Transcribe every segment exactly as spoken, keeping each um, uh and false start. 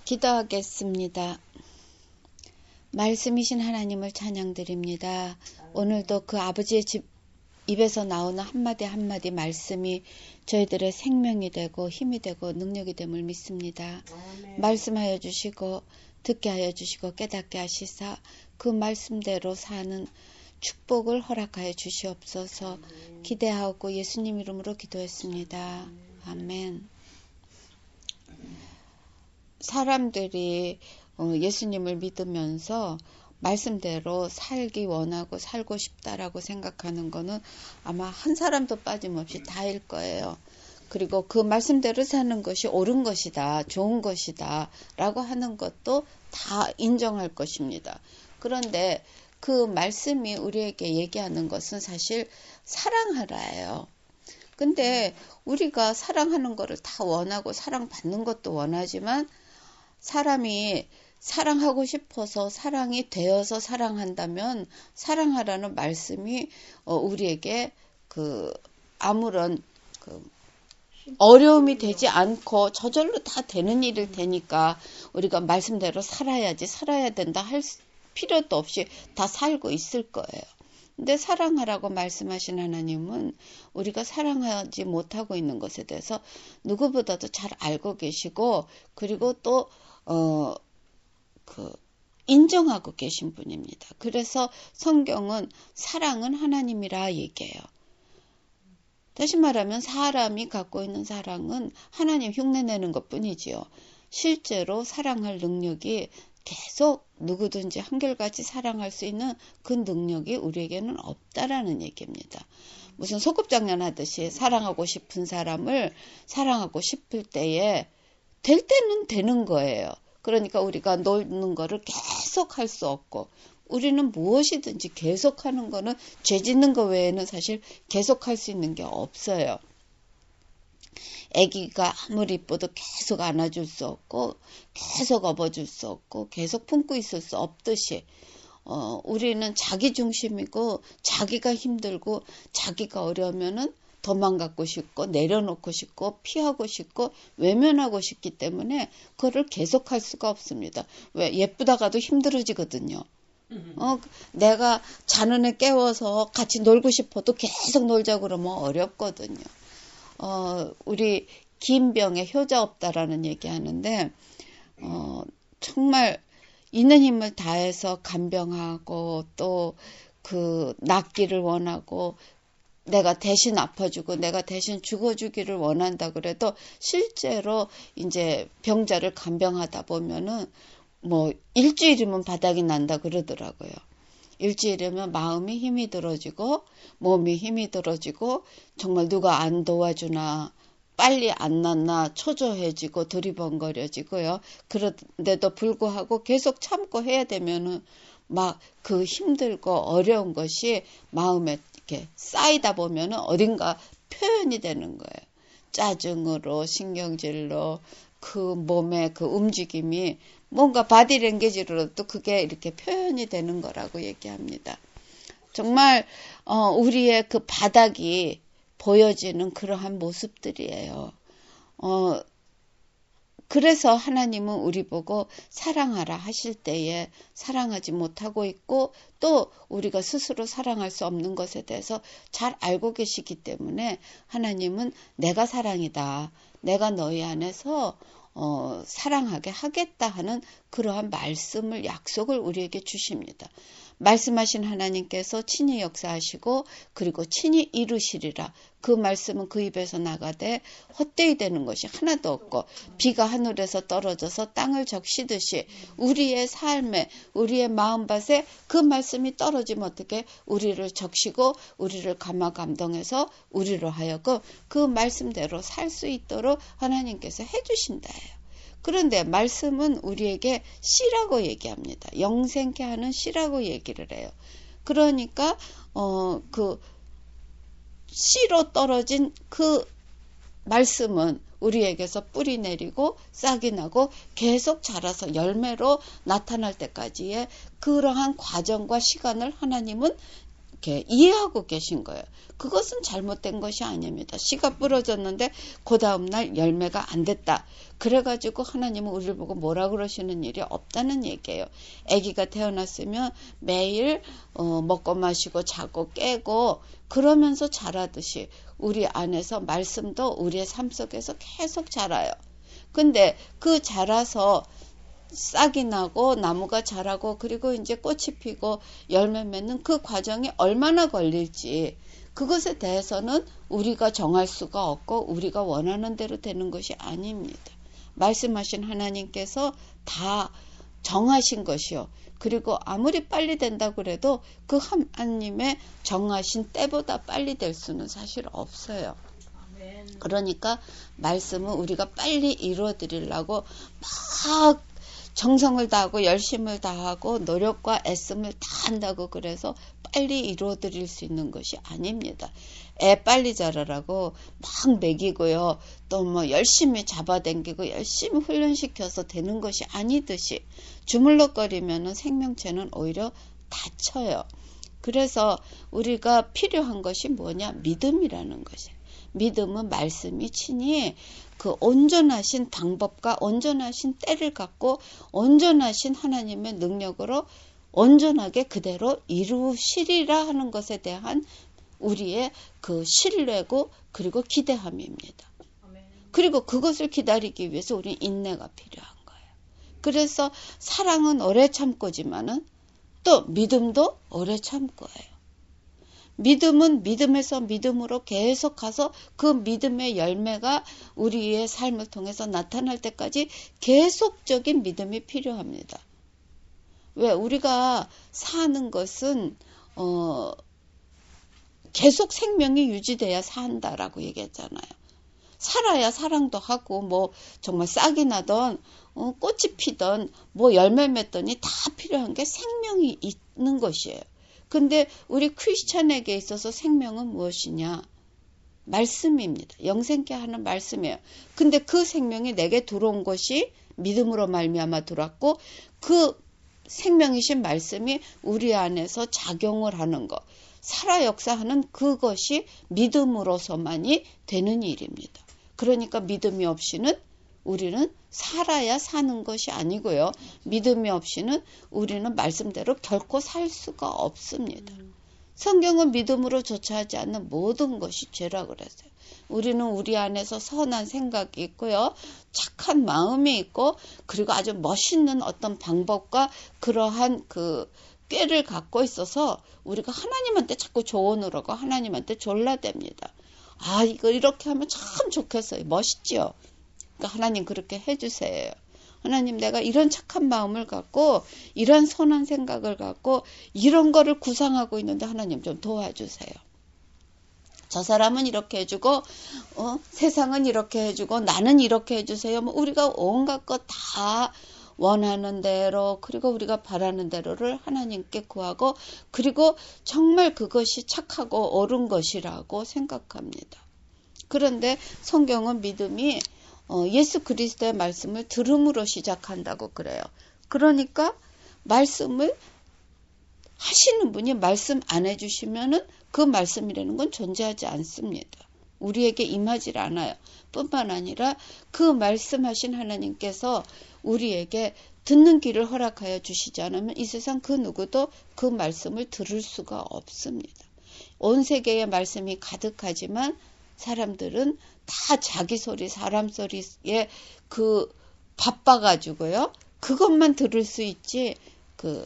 기도하겠습니다. 말씀이신 하나님을 찬양드립니다. 오늘도 그 아버지의 집, 입에서 나오는 한마디 한마디 말씀이 저희들의 생명이 되고 힘이 되고 능력이 됨을 믿습니다. 아멘. 말씀하여 주시고 듣게 하여 주시고 깨닫게 하시사 그 말씀대로 사는 축복을 허락하여 주시옵소서. 아멘. 기대하고 예수님 이름으로 기도했습니다. 아멘. 사람들이 예수님을 믿으면서 말씀대로 살기 원하고 살고 싶다라고 생각하는 거는 아마 한 사람도 빠짐없이 다일 거예요. 그리고 그 말씀대로 사는 것이 옳은 것이다, 좋은 것이다 라고 하는 것도 다 인정할 것입니다. 그런데 그 말씀이 우리에게 얘기하는 것은 사실 사랑하라예요. 근데 우리가 사랑하는 거를 다 원하고 사랑받는 것도 원하지만 사람이 사랑하고 싶어서 사랑이 되어서 사랑한다면 사랑하라는 말씀이 우리에게 그 아무런 그 어려움이 되지 않고 저절로 다 되는 일일 테니까 우리가 말씀대로 살아야지 살아야 된다 할 필요도 없이 다 살고 있을 거예요. 근데 사랑하라고 말씀하신 하나님은 우리가 사랑하지 못하고 있는 것에 대해서 누구보다도 잘 알고 계시고 그리고 또 어, 그 인정하고 계신 분입니다. 그래서 성경은 사랑은 하나님이라 얘기해요. 다시 말하면 사람이 갖고 있는 사랑은 하나님 흉내내는 것뿐이지요. 실제로 사랑할 능력이 계속 누구든지 한결같이 사랑할 수 있는 그 능력이 우리에게는 없다라는 얘기입니다. 무슨 소꿉장난 하듯이 사랑하고 싶은 사람을 사랑하고 싶을 때에 될 때는 되는 거예요. 그러니까 우리가 노는 거를 계속 할 수 없고 우리는 무엇이든지 계속하는 거는 죄 짓는 거 외에는 사실 계속할 수 있는 게 없어요. 아기가 아무리 이뻐도 계속 안아줄 수 없고 계속 업어줄 수 없고 계속 품고 있을 수 없듯이 어, 우리는 자기 중심이고 자기가 힘들고 자기가 어려우면은 도망가고 싶고 내려놓고 싶고 피하고 싶고 외면하고 싶기 때문에 그거를 계속할 수가 없습니다. 왜? 예쁘다가도 힘들어지거든요. 어, 내가 자는 애 깨워서 같이 놀고 싶어도 계속 놀자 그러면 어렵거든요. 어, 우리 김병에 효자 없다라는 얘기 하는데 어, 정말 있는 힘을 다해서 간병하고 또 그 낫기를 원하고 내가 대신 아파주고 내가 대신 죽어주기를 원한다 그래도 실제로 이제 병자를 간병하다 보면은 뭐 일주일이면 바닥이 난다 그러더라고요. 일주일이면 마음이 힘이 들어지고 몸이 힘이 들어지고 정말 누가 안 도와주나 빨리 안 낫나 초조해지고 두리번거려지고요. 그런데도 불구하고 계속 참고 해야 되면은 막 그 힘들고 어려운 것이 마음에 이렇게 쌓이다 보면은 어딘가 표현이 되는 거예요. 짜증으로 신경질로 그 몸의 그 움직임이 뭔가 바디랭귀지로도 그게 이렇게 표현이 되는 거라고 얘기합니다. 정말 어, 우리의 그 바닥이 보여지는 그러한 모습들이에요. 어, 그래서 하나님은 우리 보고 사랑하라 하실 때에 사랑하지 못하고 있고 또 우리가 스스로 사랑할 수 없는 것에 대해서 잘 알고 계시기 때문에 하나님은 내가 사랑이다. 내가 너희 안에서 어, 사랑하게 하겠다 하는 그러한 말씀을 약속을 우리에게 주십니다. 말씀하신 하나님께서 친히 역사하시고 그리고 친히 이루시리라. 그 말씀은 그 입에서 나가되 헛되이 되는 것이 하나도 없고 비가 하늘에서 떨어져서 땅을 적시듯이 우리의 삶에 우리의 마음밭에 그 말씀이 떨어지면 어떻게 우리를 적시고 우리를 감화 감동해서 우리로 하여금 그 말씀대로 살 수 있도록 하나님께서 해주신다예요. 그런데 말씀은 우리에게 씨라고 얘기합니다. 영생케 하는 씨라고 얘기를 해요. 그러니까 어, 그 씨로 떨어진 그 말씀은 우리에게서 뿌리 내리고 싹이 나고 계속 자라서 열매로 나타날 때까지의 그러한 과정과 시간을 하나님은 이렇게 이해하고 계신 거예요. 그것은 잘못된 것이 아닙니다. 씨가 부러졌는데 그 다음날 열매가 안 됐다. 그래가지고 하나님은 우리를 보고 뭐라 그러시는 일이 없다는 얘기예요. 아기가 태어났으면 매일 어, 먹고 마시고 자고 깨고 그러면서 자라듯이 우리 안에서 말씀도 우리의 삶 속에서 계속 자라요. 근데 그 자라서 싹이 나고 나무가 자라고 그리고 이제 꽃이 피고 열매 맺는 그 과정이 얼마나 걸릴지 그것에 대해서는 우리가 정할 수가 없고 우리가 원하는 대로 되는 것이 아닙니다. 말씀하신 하나님께서 다 정하신 것이요. 그리고 아무리 빨리 된다고 그래도 그 하나님의 정하신 때보다 빨리 될 수는 사실 없어요. 그러니까 말씀은 우리가 빨리 이루어 드리려고 막 정성을 다하고 열심을 다하고 노력과 애씀을 다 한다고 그래서 빨리 이루어 드릴 수 있는 것이 아닙니다. 애 빨리 자라라고 막 먹이고요. 또 뭐 열심히 잡아당기고 열심히 훈련시켜서 되는 것이 아니듯이 주물럭거리면은 생명체는 오히려 다쳐요. 그래서 우리가 필요한 것이 뭐냐? 믿음이라는 것이에요. 믿음은 말씀이 친히 그 온전하신 방법과 온전하신 때를 갖고 온전하신 하나님의 능력으로 온전하게 그대로 이루시리라 하는 것에 대한 우리의 그 신뢰고 그리고 기대함입니다. 그리고 그것을 기다리기 위해서 우리 인내가 필요한 거예요. 그래서 사랑은 오래 참고지만은 또 믿음도 오래 참고예요. 믿음은 믿음에서 믿음으로 계속 가서 그 믿음의 열매가 우리의 삶을 통해서 나타날 때까지 계속적인 믿음이 필요합니다. 왜? 우리가 사는 것은 어, 계속 생명이 유지돼야 산다라고 얘기했잖아요. 살아야 사랑도 하고 뭐 정말 싹이 나던 어, 꽃이 피던 뭐 열매 맺더니 다 필요한 게 생명이 있는 것이에요. 근데 우리 크리스찬에게 있어서 생명은 무엇이냐? 말씀입니다. 영생케 하는 말씀이에요. 근데 그 생명이 내게 들어온 것이 믿음으로 말미암아 들어왔고 그 생명이신 말씀이 우리 안에서 작용을 하는 것, 살아 역사하는 그것이 믿음으로서만이 되는 일입니다. 그러니까 믿음이 없이는 우리는 살아야 사는 것이 아니고요. 믿음이 없이는 우리는 말씀대로 결코 살 수가 없습니다. 성경은 믿음으로 조차하지 않는 모든 것이 죄라 그랬어요. 우리는 우리 안에서 선한 생각이 있고요. 착한 마음이 있고 그리고 아주 멋있는 어떤 방법과 그러한 그 꾀를 갖고 있어서 우리가 하나님한테 자꾸 조언을 하고 하나님한테 졸라댑니다. 아, 이거 이렇게 하면 참 좋겠어요. 멋있죠? 그러니까 하나님 그렇게 해주세요. 하나님 내가 이런 착한 마음을 갖고 이런 선한 생각을 갖고 이런 거를 구상하고 있는데 하나님 좀 도와주세요. 저 사람은 이렇게 해주고 어, 세상은 이렇게 해주고 나는 이렇게 해주세요. 뭐 우리가 온갖 것 다 원하는 대로 그리고 우리가 바라는 대로를 하나님께 구하고 그리고 정말 그것이 착하고 옳은 것이라고 생각합니다. 그런데 성경은 믿음이 어, 예수 그리스도의 말씀을 들음으로 시작한다고 그래요. 그러니까 말씀을 하시는 분이 말씀 안 해주시면은 그 말씀이라는 건 존재하지 않습니다. 우리에게 임하지 않아요. 뿐만 아니라 그 말씀하신 하나님께서 우리에게 듣는 귀를 허락하여 주시지 않으면 이 세상 그 누구도 그 말씀을 들을 수가 없습니다. 온 세계에 말씀이 가득하지만 사람들은 다 자기 소리, 사람 소리에 그 바빠가지고요. 그것만 들을 수 있지 그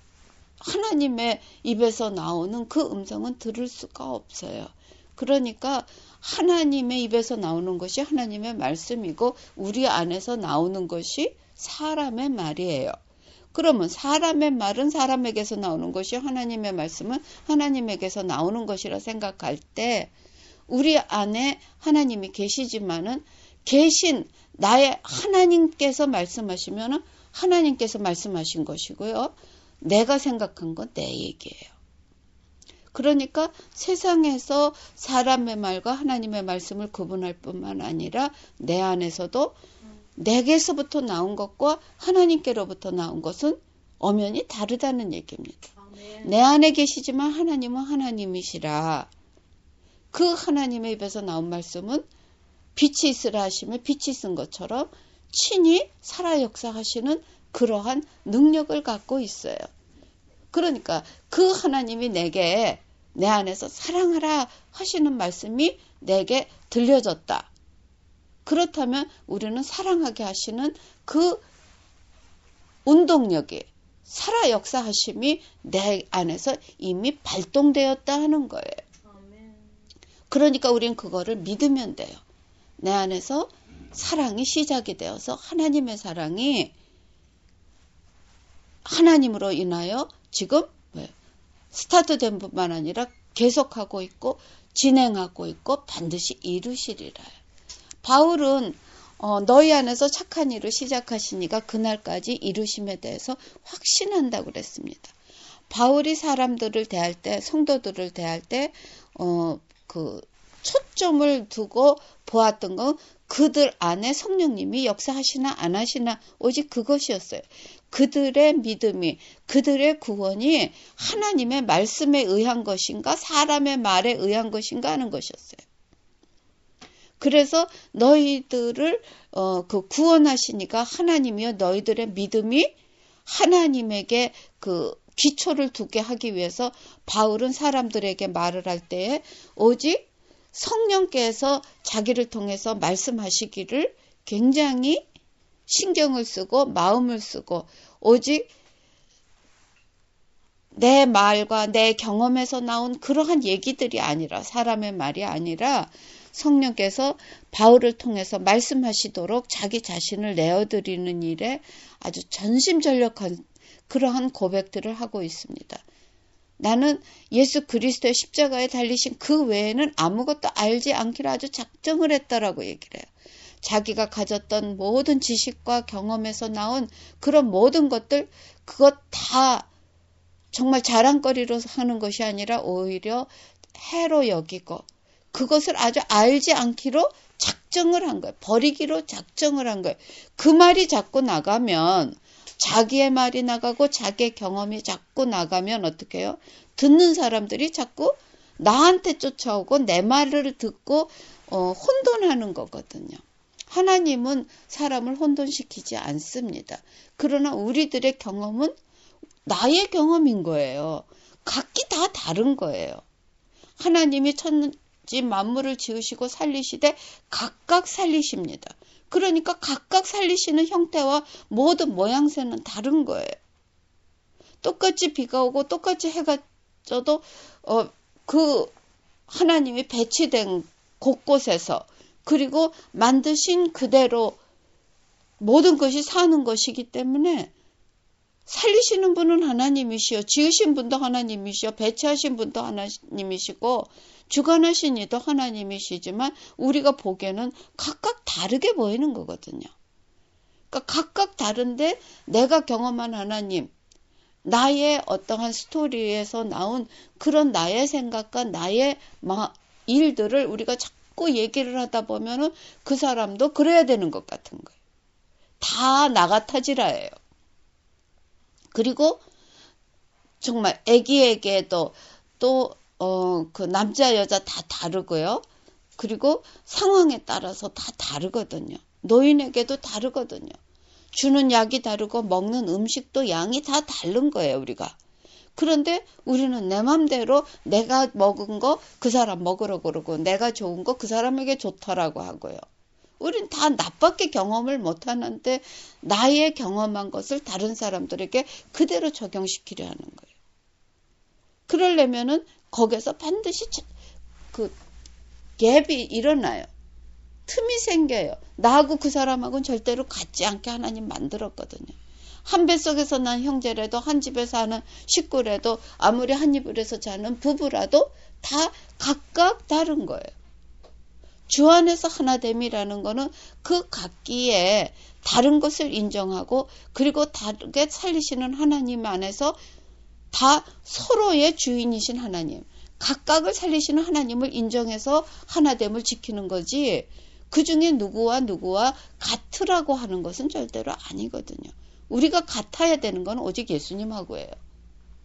하나님의 입에서 나오는 그 음성은 들을 수가 없어요. 그러니까 하나님의 입에서 나오는 것이 하나님의 말씀이고 우리 안에서 나오는 것이 사람의 말이에요. 그러면 사람의 말은 사람에게서 나오는 것이 하나님의 말씀은 하나님에게서 나오는 것이라 생각할 때 우리 안에 하나님이 계시지만은 계신 나의 하나님께서 말씀하시면은 하나님께서 말씀하신 것이고요. 내가 생각한 건 내 얘기예요. 그러니까 세상에서 사람의 말과 하나님의 말씀을 구분할 뿐만 아니라 내 안에서도 내게서부터 나온 것과 하나님께로부터 나온 것은 엄연히 다르다는 얘기입니다. 내 안에 계시지만 하나님은 하나님이시라. 그 하나님의 입에서 나온 말씀은 빛이 있으라 하시며 빛이 있은 것처럼 친히 살아 역사하시는 그러한 능력을 갖고 있어요. 그러니까 그 하나님이 내게 내 안에서 사랑하라 하시는 말씀이 내게 들려졌다. 그렇다면 우리는 사랑하게 하시는 그 운동력이 살아 역사하심이 내 안에서 이미 발동되었다 하는 거예요. 그러니까 우린 그거를 믿으면 돼요. 내 안에서 사랑이 시작이 되어서 하나님의 사랑이 하나님으로 인하여 지금 스타트된 뿐만 아니라 계속하고 있고 진행하고 있고 반드시 이루시리라. 바울은 어, 너희 안에서 착한 일을 시작하시니까 그날까지 이루심에 대해서 확신한다고 그랬습니다. 바울이 사람들을 대할 때, 성도들을 대할 때, 어, 그 초점을 두고 보았던 건 그들 안에 성령님이 역사하시나 안 하시나 오직 그것이었어요. 그들의 믿음이, 그들의 구원이 하나님의 말씀에 의한 것인가 사람의 말에 의한 것인가 하는 것이었어요. 그래서 너희들을 어, 그 구원하시니까 하나님이여 너희들의 믿음이 하나님에게 그 기초를 두게 하기 위해서 바울은 사람들에게 말을 할 때에 오직 성령께서 자기를 통해서 말씀하시기를 굉장히 신경을 쓰고 마음을 쓰고 오직 내 말과 내 경험에서 나온 그러한 얘기들이 아니라 사람의 말이 아니라 성령께서 바울을 통해서 말씀하시도록 자기 자신을 내어드리는 일에 아주 전심전력한 그러한 고백들을 하고 있습니다. 나는 예수 그리스도의 십자가에 달리신 그 외에는 아무것도 알지 않기로 아주 작정을 했다라고 얘기를 해요. 자기가 가졌던 모든 지식과 경험에서 나온 그런 모든 것들 그것 다 정말 자랑거리로 하는 것이 아니라 오히려 해로 여기고 그것을 아주 알지 않기로 작정을 한 거예요. 버리기로 작정을 한 거예요. 그 말이 자꾸 나가면 자기의 말이 나가고 자기의 경험이 자꾸 나가면 어떻게 해요? 듣는 사람들이 자꾸 나한테 쫓아오고 내 말을 듣고 어, 혼돈하는 거거든요. 하나님은 사람을 혼돈시키지 않습니다. 그러나 우리들의 경험은 나의 경험인 거예요. 각기 다 다른 거예요. 하나님이 천지 만물을 지으시고 살리시되 각각 살리십니다. 그러니까 각각 살리시는 형태와 모든 모양새는 다른 거예요. 똑같이 비가 오고 똑같이 해가 쪄도 어, 그 하나님이 배치된 곳곳에서 그리고 만드신 그대로 모든 것이 사는 것이기 때문에 살리시는 분은 하나님이시요. 지으신 분도 하나님이시요. 배치하신 분도 하나님이시고 주관하신 이도 하나님이시지만 우리가 보기에는 각각 다르게 보이는 거거든요. 그러니까 각각 다른데 내가 경험한 하나님, 나의 어떠한 스토리에서 나온 그런 나의 생각과 나의 일들을 우리가 자꾸 얘기를 하다 보면은 그 사람도 그래야 되는 것 같은 거예요. 다 나같아지라예요. 그리고 정말 애기에게도 또 어, 그 남자 여자 다 다르고요. 그리고 상황에 따라서 다 다르거든요. 노인에게도 다르거든요. 주는 약이 다르고 먹는 음식도 양이 다 다른 거예요, 우리가. 그런데 우리는 내 맘대로 내가 먹은 거 그 사람 먹으러 그러고 내가 좋은 거 그 사람에게 좋더라고 하고요. 우린 다 나밖에 경험을 못하는데 나의 경험한 것을 다른 사람들에게 그대로 적용시키려 하는 거예요. 그러려면은 거기서 반드시 그 갭이 일어나요. 틈이 생겨요. 나하고 그 사람하고는 절대로 같지 않게 하나님 만들었거든요. 한 뱃속에서 난 형제라도 한 집에 사는 식구라도 아무리 한 이불에서 자는 부부라도 다 각각 다른 거예요. 주 안에서 하나됨이라는 거는 그 각기에 다른 것을 인정하고 그리고 다르게 살리시는 하나님 안에서 다 서로의 주인이신 하나님, 각각을 살리시는 하나님을 인정해서 하나됨을 지키는 거지 그 중에 누구와 누구와 같으라고 하는 것은 절대로 아니거든요. 우리가 같아야 되는 건 오직 예수님하고예요.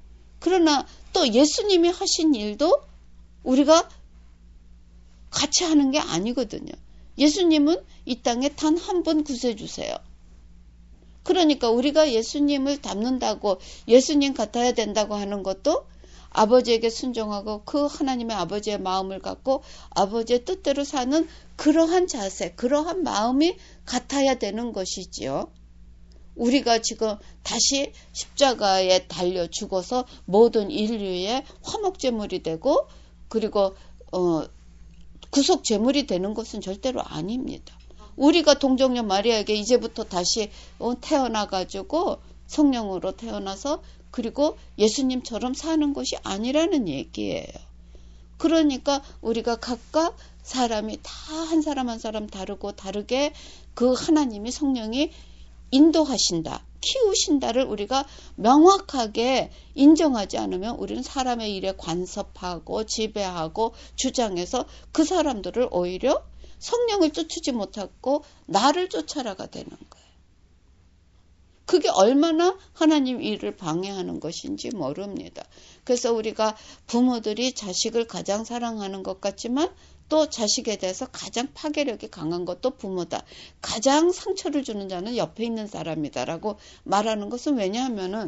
그러나 또 예수님이 하신 일도 우리가 같이 하는 게 아니거든요. 예수님은 이 땅에 단 한 번 구세주세요. 그러니까 우리가 예수님을 닮는다고 예수님 같아야 된다고 하는 것도 아버지에게 순종하고 그 하나님의 아버지의 마음을 갖고 아버지의 뜻대로 사는 그러한 자세, 그러한 마음이 같아야 되는 것이지요. 우리가 지금 다시 십자가에 달려 죽어서 모든 인류의 화목제물이 되고 그리고 어, 구속제물이 되는 것은 절대로 아닙니다. 우리가 동정녀 마리아에게 이제부터 다시 어, 태어나가지고 성령으로 태어나서 그리고 예수님처럼 사는 것이 아니라는 얘기예요. 그러니까 우리가 각각 사람이 다 한 사람 한 사람 다르고 다르게 그 하나님이 성령이 인도하신다, 키우신다를 우리가 명확하게 인정하지 않으면 우리는 사람의 일에 간섭하고 지배하고 주장해서 그 사람들을 오히려 성령을 쫓지 못하고 나를 쫓아라가 되는 거예요. 그게 얼마나 하나님 일을 방해하는 것인지 모릅니다. 그래서 우리가 부모들이 자식을 가장 사랑하는 것 같지만 또 자식에 대해서 가장 파괴력이 강한 것도 부모다. 가장 상처를 주는 자는 옆에 있는 사람이다라고 말하는 것은 왜냐하면은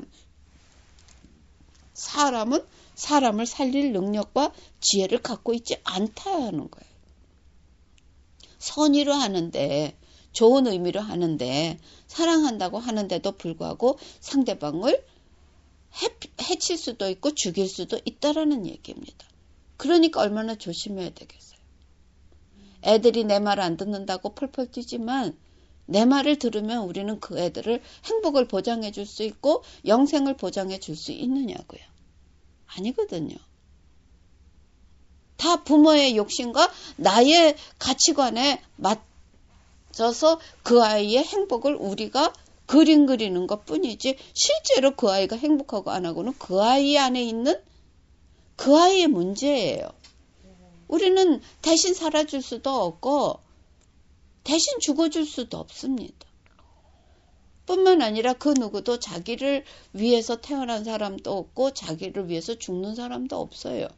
사람은 사람을 살릴 능력과 지혜를 갖고 있지 않다 하는 거예요. 선의로 하는데 좋은 의미로 하는데 사랑한다고 하는데도 불구하고 상대방을 해, 해칠 수도 있고 죽일 수도 있다라는 얘기입니다. 그러니까 얼마나 조심해야 되겠어요. 애들이 내 말 안 듣는다고 펄펄 뛰지만 내 말을 들으면 우리는 그 애들을 행복을 보장해 줄 수 있고 영생을 보장해 줄 수 있느냐고요. 아니거든요. 다 부모의 욕심과 나의 가치관에 맞춰서 그 아이의 행복을 우리가 그림 그리는 것 뿐이지 실제로 그 아이가 행복하고 안 하고는 그 아이 안에 있는 그 아이의 문제예요. 우리는 대신 살아줄 수도 없고 대신 죽어줄 수도 없습니다. 뿐만 아니라 그 누구도 자기를 위해서 태어난 사람도 없고 자기를 위해서 죽는 사람도 없어요.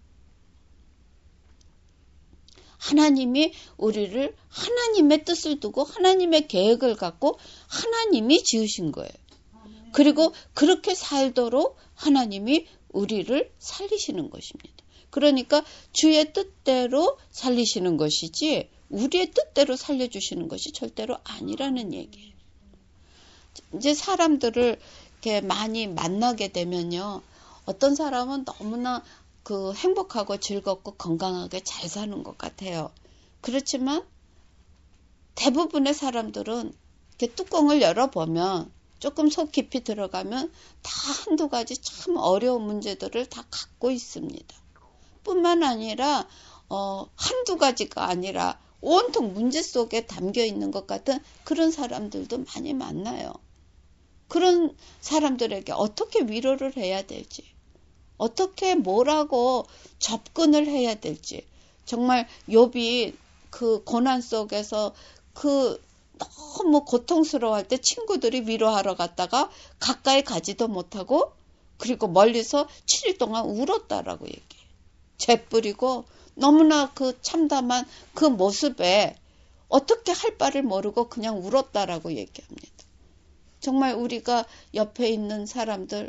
하나님이 우리를 하나님의 뜻을 두고 하나님의 계획을 갖고 하나님이 지으신 거예요. 그리고 그렇게 살도록 하나님이 우리를 살리시는 것입니다. 그러니까 주의 뜻대로 살리시는 것이지 우리의 뜻대로 살려주시는 것이 절대로 아니라는 얘기예요. 이제 사람들을 이렇게 많이 만나게 되면요. 어떤 사람은 너무나 그 행복하고 즐겁고 건강하게 잘 사는 것 같아요. 그렇지만 대부분의 사람들은 이렇게 뚜껑을 열어보면 조금 속 깊이 들어가면 다 한두 가지 참 어려운 문제들을 다 갖고 있습니다. 뿐만 아니라 어, 한두 가지가 아니라 온통 문제 속에 담겨 있는 것 같은 그런 사람들도 많이 만나요. 그런 사람들에게 어떻게 위로를 해야 될지, 어떻게 뭐라고 접근을 해야 될지, 정말 욥이 그 고난 속에서 그 너무 고통스러워할 때 친구들이 위로하러 갔다가 가까이 가지도 못하고 그리고 멀리서 칠 일 동안 울었다라고 얘기해요. 재뿌리고 너무나 그 참담한 그 모습에 어떻게 할 바를 모르고 그냥 울었다라고 얘기합니다. 정말 우리가 옆에 있는 사람들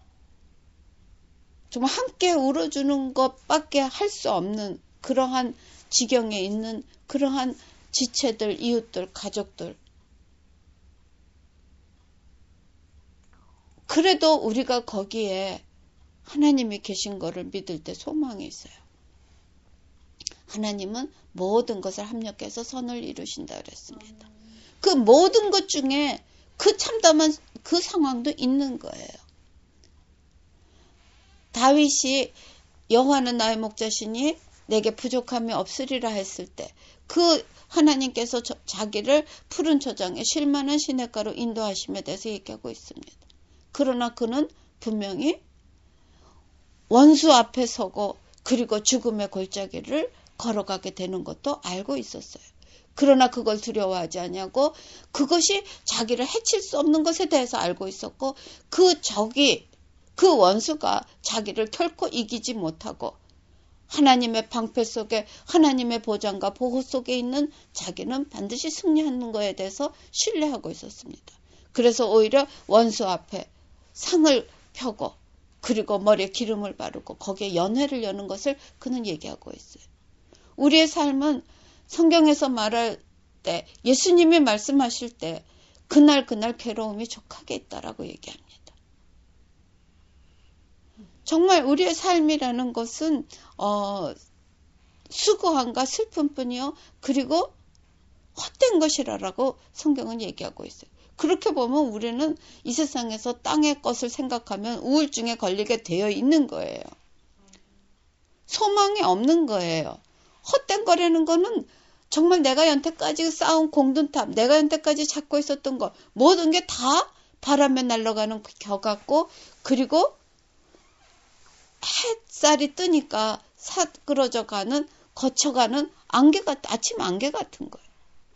정말 함께 울어주는 것밖에 할 수 없는 그러한 지경에 있는 그러한 지체들, 이웃들, 가족들. 그래도 우리가 거기에 하나님이 계신 것을 믿을 때 소망이 있어요. 하나님은 모든 것을 합력해서 선을 이루신다 그랬습니다. 그 모든 것 중에 그 참담한 그 상황도 있는 거예요. 다윗이 여호와는 나의 목자시니 내게 부족함이 없으리라 했을 때 그 하나님께서 저, 자기를 푸른 초장에 쉴만한 시냇가로 인도하심에 대해서 얘기하고 있습니다. 그러나 그는 분명히 원수 앞에 서고 그리고 죽음의 골짜기를 걸어가게 되는 것도 알고 있었어요. 그러나 그걸 두려워하지 않냐고 그것이 자기를 해칠 수 없는 것에 대해서 알고 있었고 그 적이 그 원수가 자기를 결코 이기지 못하고 하나님의 방패 속에 하나님의 보장과 보호 속에 있는 자기는 반드시 승리하는 것에 대해서 신뢰하고 있었습니다. 그래서 오히려 원수 앞에 상을 펴고 그리고 머리에 기름을 바르고 거기에 연회를 여는 것을 그는 얘기하고 있어요. 우리의 삶은 성경에서 말할 때 예수님이 말씀하실 때 그날 그날 괴로움이 족하게 있다라고 얘기합니다. 정말 우리의 삶이라는 것은 어, 수고함과 슬픔뿐이요. 그리고 헛된 것이라고 성경은 얘기하고 있어요. 그렇게 보면 우리는 이 세상에서 땅의 것을 생각하면 우울증에 걸리게 되어 있는 거예요. 소망이 없는 거예요. 헛된 거라는 거는 정말 내가 여태까지 쌓은 공든탑, 내가 여태까지 잡고 있었던 것, 모든 게 다 바람에 날아가는 겨 같고, 그리고 햇살이 뜨니까 사그러져 가는, 거쳐가는 안개 같, 아침 안개 같은 거예요.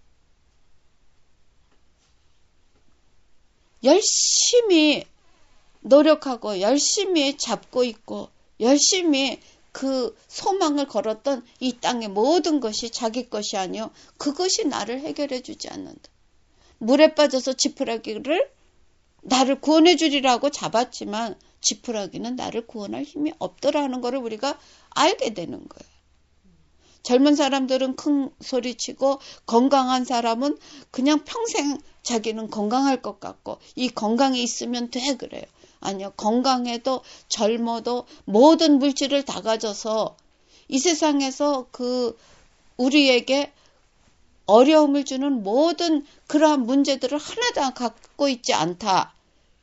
열심히 노력하고, 열심히 잡고 있고, 열심히 그 소망을 걸었던 이 땅의 모든 것이 자기 것이 아니요. 그것이 나를 해결해 주지 않는다. 물에 빠져서 지푸라기를 나를 구원해 주리라고 잡았지만 지푸라기는 나를 구원할 힘이 없더라는 것을 우리가 알게 되는 거예요. 젊은 사람들은 큰 소리치고 건강한 사람은 그냥 평생 자기는 건강할 것 같고 이 건강이 있으면 돼 그래요. 아니요. 건강해도 젊어도 모든 물질을 다 가져서 이 세상에서 그 우리에게 어려움을 주는 모든 그러한 문제들을 하나 다 갖고 있지 않다.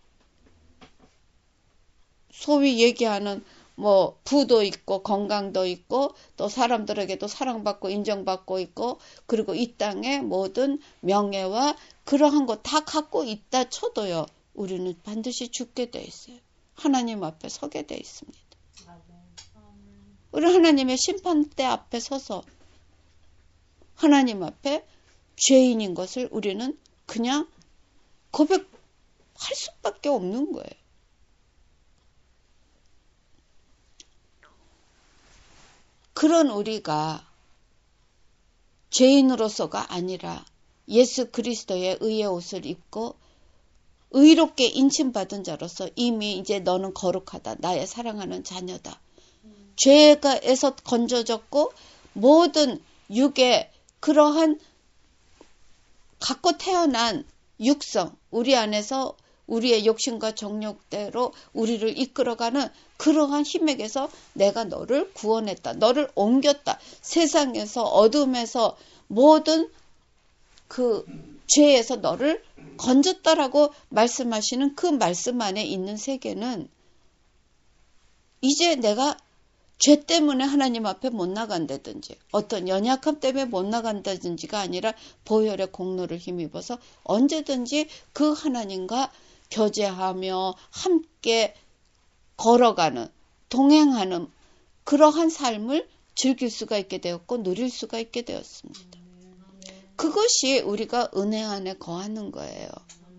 소위 얘기하는 뭐 부도 있고 건강도 있고 또 사람들에게도 사랑받고 인정받고 있고 그리고 이 땅의 모든 명예와 그러한 거 다 갖고 있다 쳐도요. 우리는 반드시 죽게 돼 있어요. 하나님 앞에 서게 돼 있습니다. 우리 하나님의 심판대 앞에 서서 하나님 앞에 죄인인 것을 우리는 그냥 고백할 수밖에 없는 거예요. 그런 우리가 죄인으로서가 아니라 예수 그리스도의 의의 옷을 입고 의롭게 인침받은 자로서 이미 이제 너는 거룩하다. 나의 사랑하는 자녀다. 음. 죄에서 건져졌고 모든 육의 그러한 갖고 태어난 육성, 우리 안에서 우리의 욕심과 정욕대로 우리를 이끌어가는 그러한 힘에게서 내가 너를 구원했다. 너를 옮겼다. 세상에서 어둠에서 모든 그 죄에서 너를 건졌다라고 말씀하시는 그 말씀 안에 있는 세계는 이제 내가 죄 때문에 하나님 앞에 못 나간다든지 어떤 연약함 때문에 못 나간다든지가 아니라 보혈의 공로를 힘입어서 언제든지 그 하나님과 교제하며 함께 걸어가는 동행하는 그러한 삶을 즐길 수가 있게 되었고 누릴 수가 있게 되었습니다. 그것이 우리가 은혜 안에 거하는 거예요.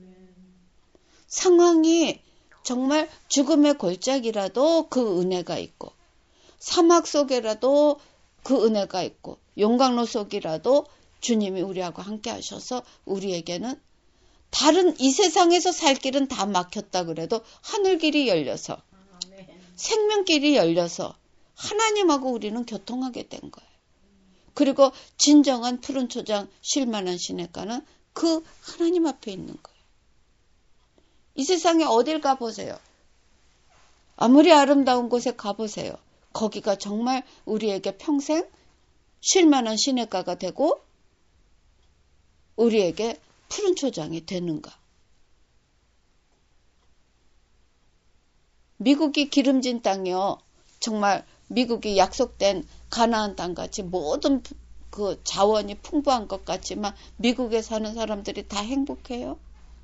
상황이 정말 죽음의 골짜기라도 그 은혜가 있고 사막 속에라도 그 은혜가 있고 용광로 속이라도 주님이 우리하고 함께 하셔서 우리에게는 다른 이 세상에서 살 길은 다 막혔다 그래도 하늘길이 열려서 생명길이 열려서 하나님하고 우리는 교통하게 된 거예요. 그리고 진정한 푸른 초장 쉴만한 시냇가는 그 하나님 앞에 있는 거예요. 이 세상에 어딜 가보세요. 아무리 아름다운 곳에 가보세요. 거기가 정말 우리에게 평생 쉴만한 시냇가가 되고 우리에게 푸른 초장이 되는가. 미국이 기름진 땅이요. 정말 미국이 약속된 가나안 땅같이 모든 그 자원이 풍부한 것 같지만 미국에 사는 사람들이 다 행복해요?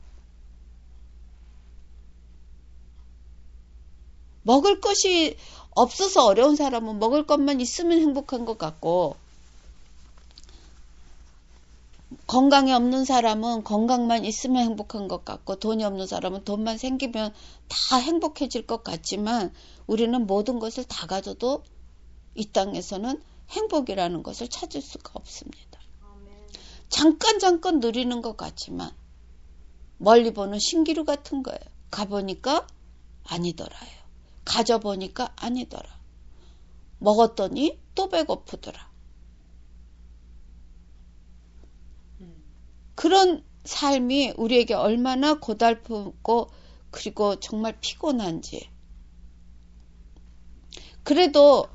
먹을 것이 없어서 어려운 사람은 먹을 것만 있으면 행복한 것 같고 건강이 없는 사람은 건강만 있으면 행복한 것 같고 돈이 없는 사람은 돈만 생기면 다 행복해질 것 같지만 우리는 모든 것을 다 가져도 이 땅에서는 행복이라는 것을 찾을 수가 없습니다. 잠깐 잠깐 누리는 것 같지만 멀리 보는 신기루 같은 거예요. 가보니까 아니더라요. 가져보니까 아니더라. 먹었더니 또 배고프더라. 그런 삶이 우리에게 얼마나 고달프고 그리고 정말 피곤한지. 그래도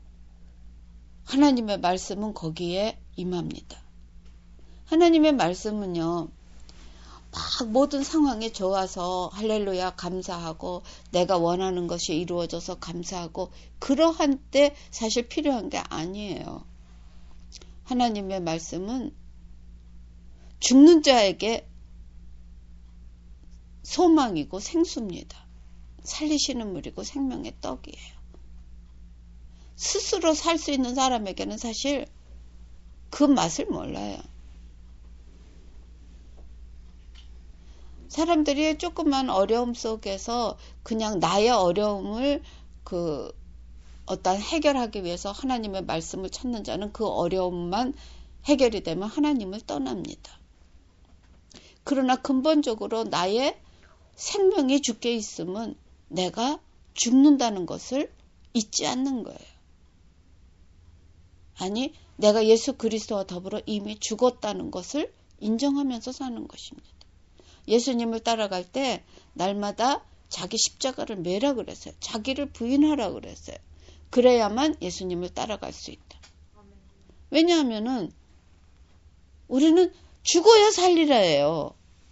하나님의 말씀은 거기에 임합니다. 하나님의 말씀은요. 막 모든 상황이 좋아서 할렐루야 감사하고 내가 원하는 것이 이루어져서 감사하고 그러한 때 사실 필요한 게 아니에요. 하나님의 말씀은 죽는 자에게 소망이고 생수입니다. 살리시는 물이고 생명의 떡이에요. 스스로 살 수 있는 사람에게는 사실 그 맛을 몰라요. 사람들이 조그만 어려움 속에서 그냥 나의 어려움을 그 어떤 해결하기 위해서 하나님의 말씀을 찾는 자는 그 어려움만 해결이 되면 하나님을 떠납니다. 그러나 근본적으로 나의 생명이 죽게 있으면 내가 죽는다는 것을 잊지 않는 거예요. 아니, 내가 예수 그리스도와 더불어 이미 죽었다는 것을 인정하면서 사는 것입니다. 예수님을 따라갈 때 날마다 자기 십자가를 매라 그랬어요. 자기를 부인하라 그랬어요. 그래야만 예수님을 따라갈 수 있다. 왜냐하면은 우리는 죽어야 살리라 해요.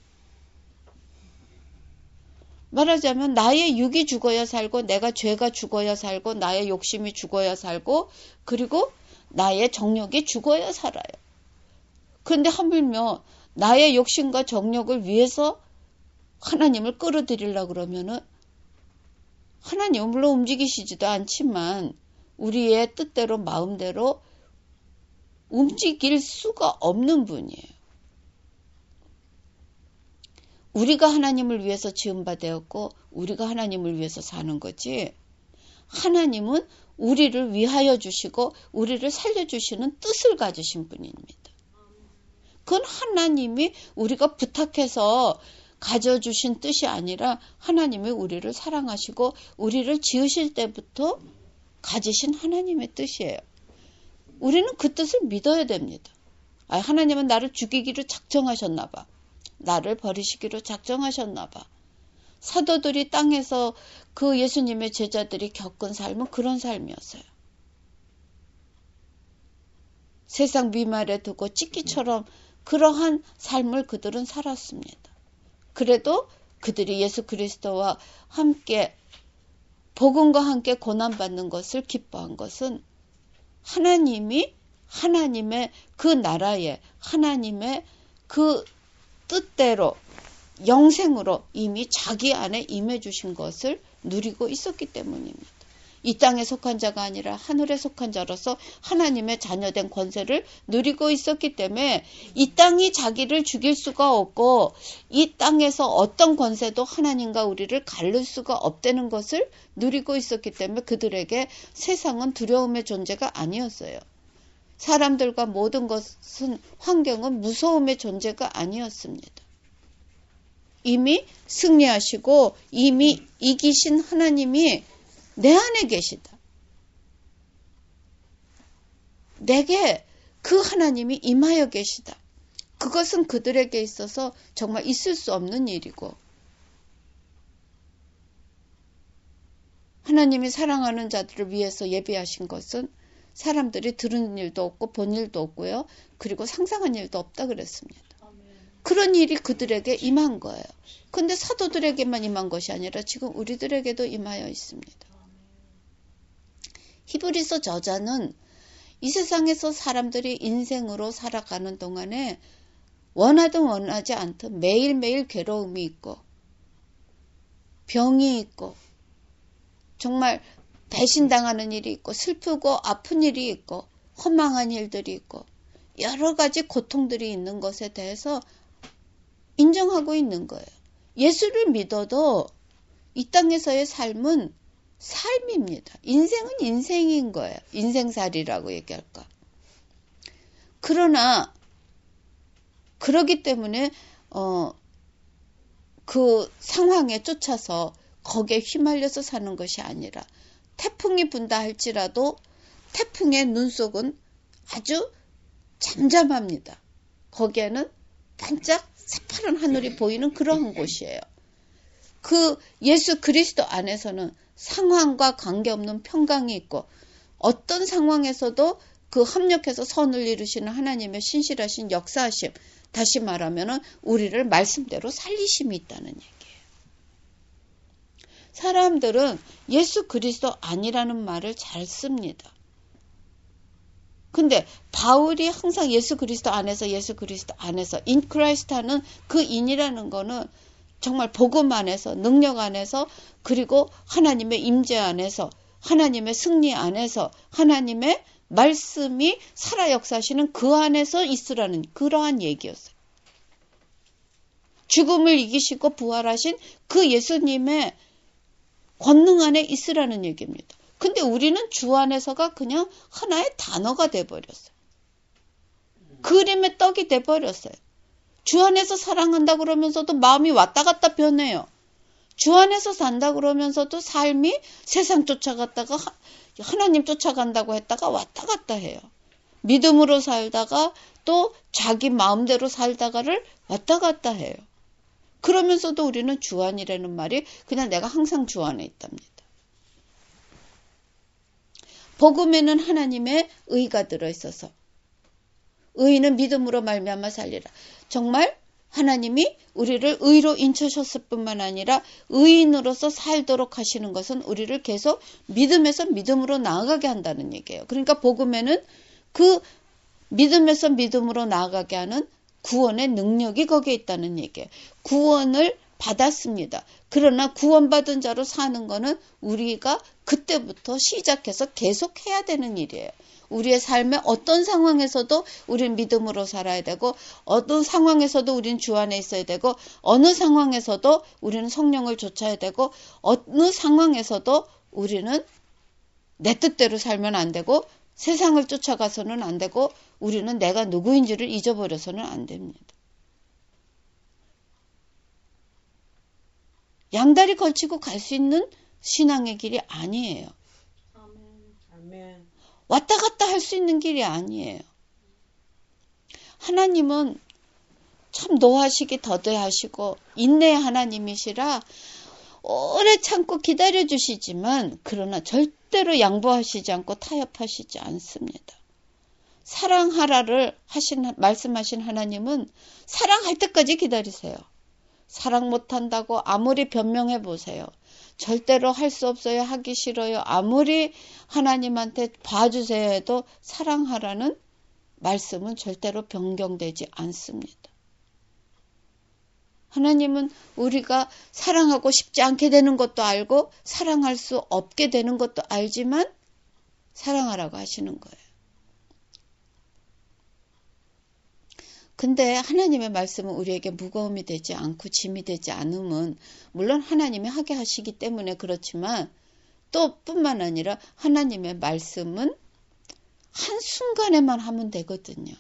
말하자면 나의 육이 죽어야 살고 내가 죄가 죽어야 살고 나의 욕심이 죽어야 살고 그리고 나의 정욕이 죽어야 살아요. 그런데 하물며 나의 욕심과 정욕을 위해서 하나님을 끌어들이려고 그러면은 하나님은 물론 움직이시지도 않지만 우리의 뜻대로 마음대로 움직일 수가 없는 분이에요. 우리가 하나님을 위해서 지은 바 되었고 우리가 하나님을 위해서 사는 거지 하나님은 우리를 위하여 주시고 우리를 살려주시는 뜻을 가지신 분입니다. 그건 하나님이 우리가 부탁해서 가져주신 뜻이 아니라 하나님이 우리를 사랑하시고 우리를 지으실 때부터 가지신 하나님의 뜻이에요. 우리는 그 뜻을 믿어야 됩니다. 아, 하나님은 나를 죽이기로 작정하셨나 봐. 나를 버리시기로 작정하셨나 봐. 사도들이 땅에서 그 예수님의 제자들이 겪은 삶은 그런 삶이었어요. 세상 미말에 두고 찢기처럼 그러한 삶을 그들은 살았습니다. 그래도 그들이 예수 그리스도와 함께 복음과 함께 고난받는 것을 기뻐한 것은 하나님이 하나님의 그 나라에 하나님의 그 뜻대로 영생으로 이미 자기 안에 임해 주신 것을 누리고 있었기 때문입니다. 이 땅에 속한 자가 아니라 하늘에 속한 자로서 하나님의 자녀된 권세를 누리고 있었기 때문에 이 땅이 자기를 죽일 수가 없고 이 땅에서 어떤 권세도 하나님과 우리를 가를 수가 없다는 것을 누리고 있었기 때문에 그들에게 세상은 두려움의 존재가 아니었어요. 사람들과 모든 것은 환경은 무서움의 존재가 아니었습니다. 이미 승리하시고 이미 이기신 하나님이 내 안에 계시다. 내게 그 하나님이 임하여 계시다. 그것은 그들에게 있어서 정말 있을 수 없는 일이고 하나님이 사랑하는 자들을 위해서 예비하신 것은 사람들이 들은 일도 없고 본 일도 없고요. 그리고 상상한 일도 없다 그랬습니다. 그런 일이 그들에게 임한 거예요. 근데 사도들에게만 임한 것이 아니라 지금 우리들에게도 임하여 있습니다. 히브리서 저자는 이 세상에서 사람들이 인생으로 살아가는 동안에 원하든 원하지 않든 매일매일 괴로움이 있고 병이 있고 정말 배신당하는 일이 있고 슬프고 아픈 일이 있고 허망한 일들이 있고 여러 가지 고통들이 있는 것에 대해서 인정하고 있는 거예요. 예수를 믿어도 이 땅에서의 삶은 삶입니다. 인생은 인생인 거예요. 인생살이라고 얘기할까. 그러나 그러기 때문에 어, 그 상황에 쫓아서 거기에 휘말려서 사는 것이 아니라 태풍이 분다 할지라도 태풍의 눈속은 아주 잠잠합니다. 거기에는 반짝 새파란 하늘이 보이는 그러한 곳이에요. 그 예수 그리스도 안에서는 상황과 관계없는 평강이 있고 어떤 상황에서도 그 합력해서 선을 이루시는 하나님의 신실하신 역사하심, 다시 말하면 우리를 말씀대로 살리심이 있다는 얘기예요. 사람들은 예수 그리스도 아니라는 말을 잘 씁니다. 근데 바울이 항상 예수 그리스도 안에서 예수 그리스도 안에서 in Christ 하는 그 인이라는 거는 정말 복음 안에서 능력 안에서 그리고 하나님의 임재 안에서 하나님의 승리 안에서 하나님의 말씀이 살아 역사하시는 그 안에서 있으라는 그러한 얘기였어요. 죽음을 이기시고 부활하신 그 예수님의 권능 안에 있으라는 얘기입니다. 근데 우리는 주 안에서가 그냥 하나의 단어가 돼버렸어요. 그림의 떡이 돼버렸어요. 주 안에서 사랑한다 그러면서도 마음이 왔다 갔다 변해요. 주 안에서 산다 그러면서도 삶이 세상 쫓아갔다가 하나님 쫓아간다고 했다가 왔다 갔다 해요. 믿음으로 살다가 또 자기 마음대로 살다가를 왔다 갔다 해요. 그러면서도 우리는 주 안이라는 말이 그냥 내가 항상 주 안에 있답니다. 복음에는 하나님의 의가 들어있어서 의는 믿음으로 말미암아 살리라. 정말 하나님이 우리를 의로 인쳐셨을 뿐만 아니라 의인으로서 살도록 하시는 것은 우리를 계속 믿음에서 믿음으로 나아가게 한다는 얘기예요. 그러니까 복음에는 그 믿음에서 믿음으로 나아가게 하는 구원의 능력이 거기에 있다는 얘기예요. 구원을 받았습니다. 그러나 구원받은 자로 사는 거는 우리가 그때부터 시작해서 계속 해야 되는 일이에요. 우리의 삶의 어떤 상황에서도 우리는 믿음으로 살아야 되고 어떤 상황에서도 우리는 주 안에 있어야 되고 어느 상황에서도 우리는 성령을 좇아야 되고 어느 상황에서도 우리는 내 뜻대로 살면 안 되고 세상을 쫓아가서는 안 되고 우리는 내가 누구인지를 잊어버려서는 안 됩니다. 양다리 걸치고 갈 수 있는 신앙의 길이 아니에요. 아멘. 왔다 갔다 할 수 있는 길이 아니에요. 하나님은 참 노하시기 더디하시고 인내의 하나님이시라 오래 참고 기다려주시지만 그러나 절대로 양보하시지 않고 타협하시지 않습니다. 사랑하라를 하신 말씀하신 하나님은 사랑할 때까지 기다리세요. 사랑 못한다고 아무리 변명해 보세요. 절대로 할 수 없어요. 하기 싫어요. 아무리 하나님한테 봐주세요 해도 사랑하라는 말씀은 절대로 변경되지 않습니다. 하나님은 우리가 사랑하고 싶지 않게 되는 것도 알고 사랑할 수 없게 되는 것도 알지만 사랑하라고 하시는 거예요. 근데 하나님의 말씀은 우리에게 무거움이 되지 않고 짐이 되지 않으면 물론 하나님이 하게 하시기 때문에 그렇지만 또 뿐만 아니라 하나님의 말씀은 한순간에만 하면 되거든요.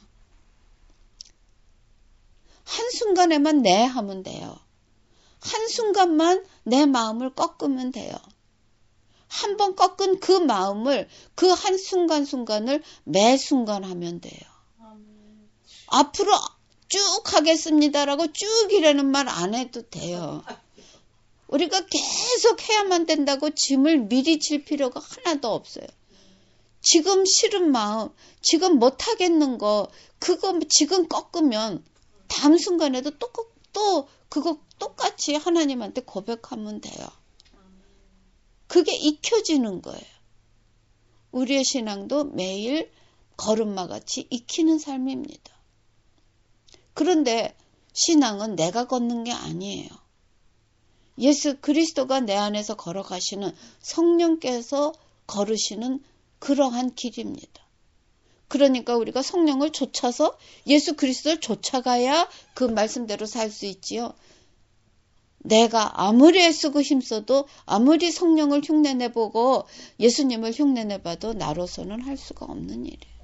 한순간에만 네 하면 돼요. 한순간만 내 마음을 꺾으면 돼요. 한 번 꺾은 그 마음을 그 한순간순간을 매 순간 하면 돼요. 앞으로 쭉 하겠습니다라고 쭉 이라는 말 안 해도 돼요. 우리가 계속 해야만 된다고 짐을 미리 질 필요가 하나도 없어요. 지금 싫은 마음, 지금 못하겠는 거, 그거 지금 꺾으면 다음 순간에도 또, 또 그거 똑같이 하나님한테 고백하면 돼요. 그게 익혀지는 거예요. 우리의 신앙도 매일 걸음마같이 익히는 삶입니다. 그런데 신앙은 내가 걷는 게 아니에요. 예수 그리스도가 내 안에서 걸어가시는 성령께서 걸으시는 그러한 길입니다. 그러니까 우리가 성령을 쫓아서 예수 그리스도를 쫓아가야 그 말씀대로 살 수 있지요. 내가 아무리 애쓰고 힘써도 아무리 성령을 흉내내보고 예수님을 흉내내봐도 나로서는 할 수가 없는 일이에요.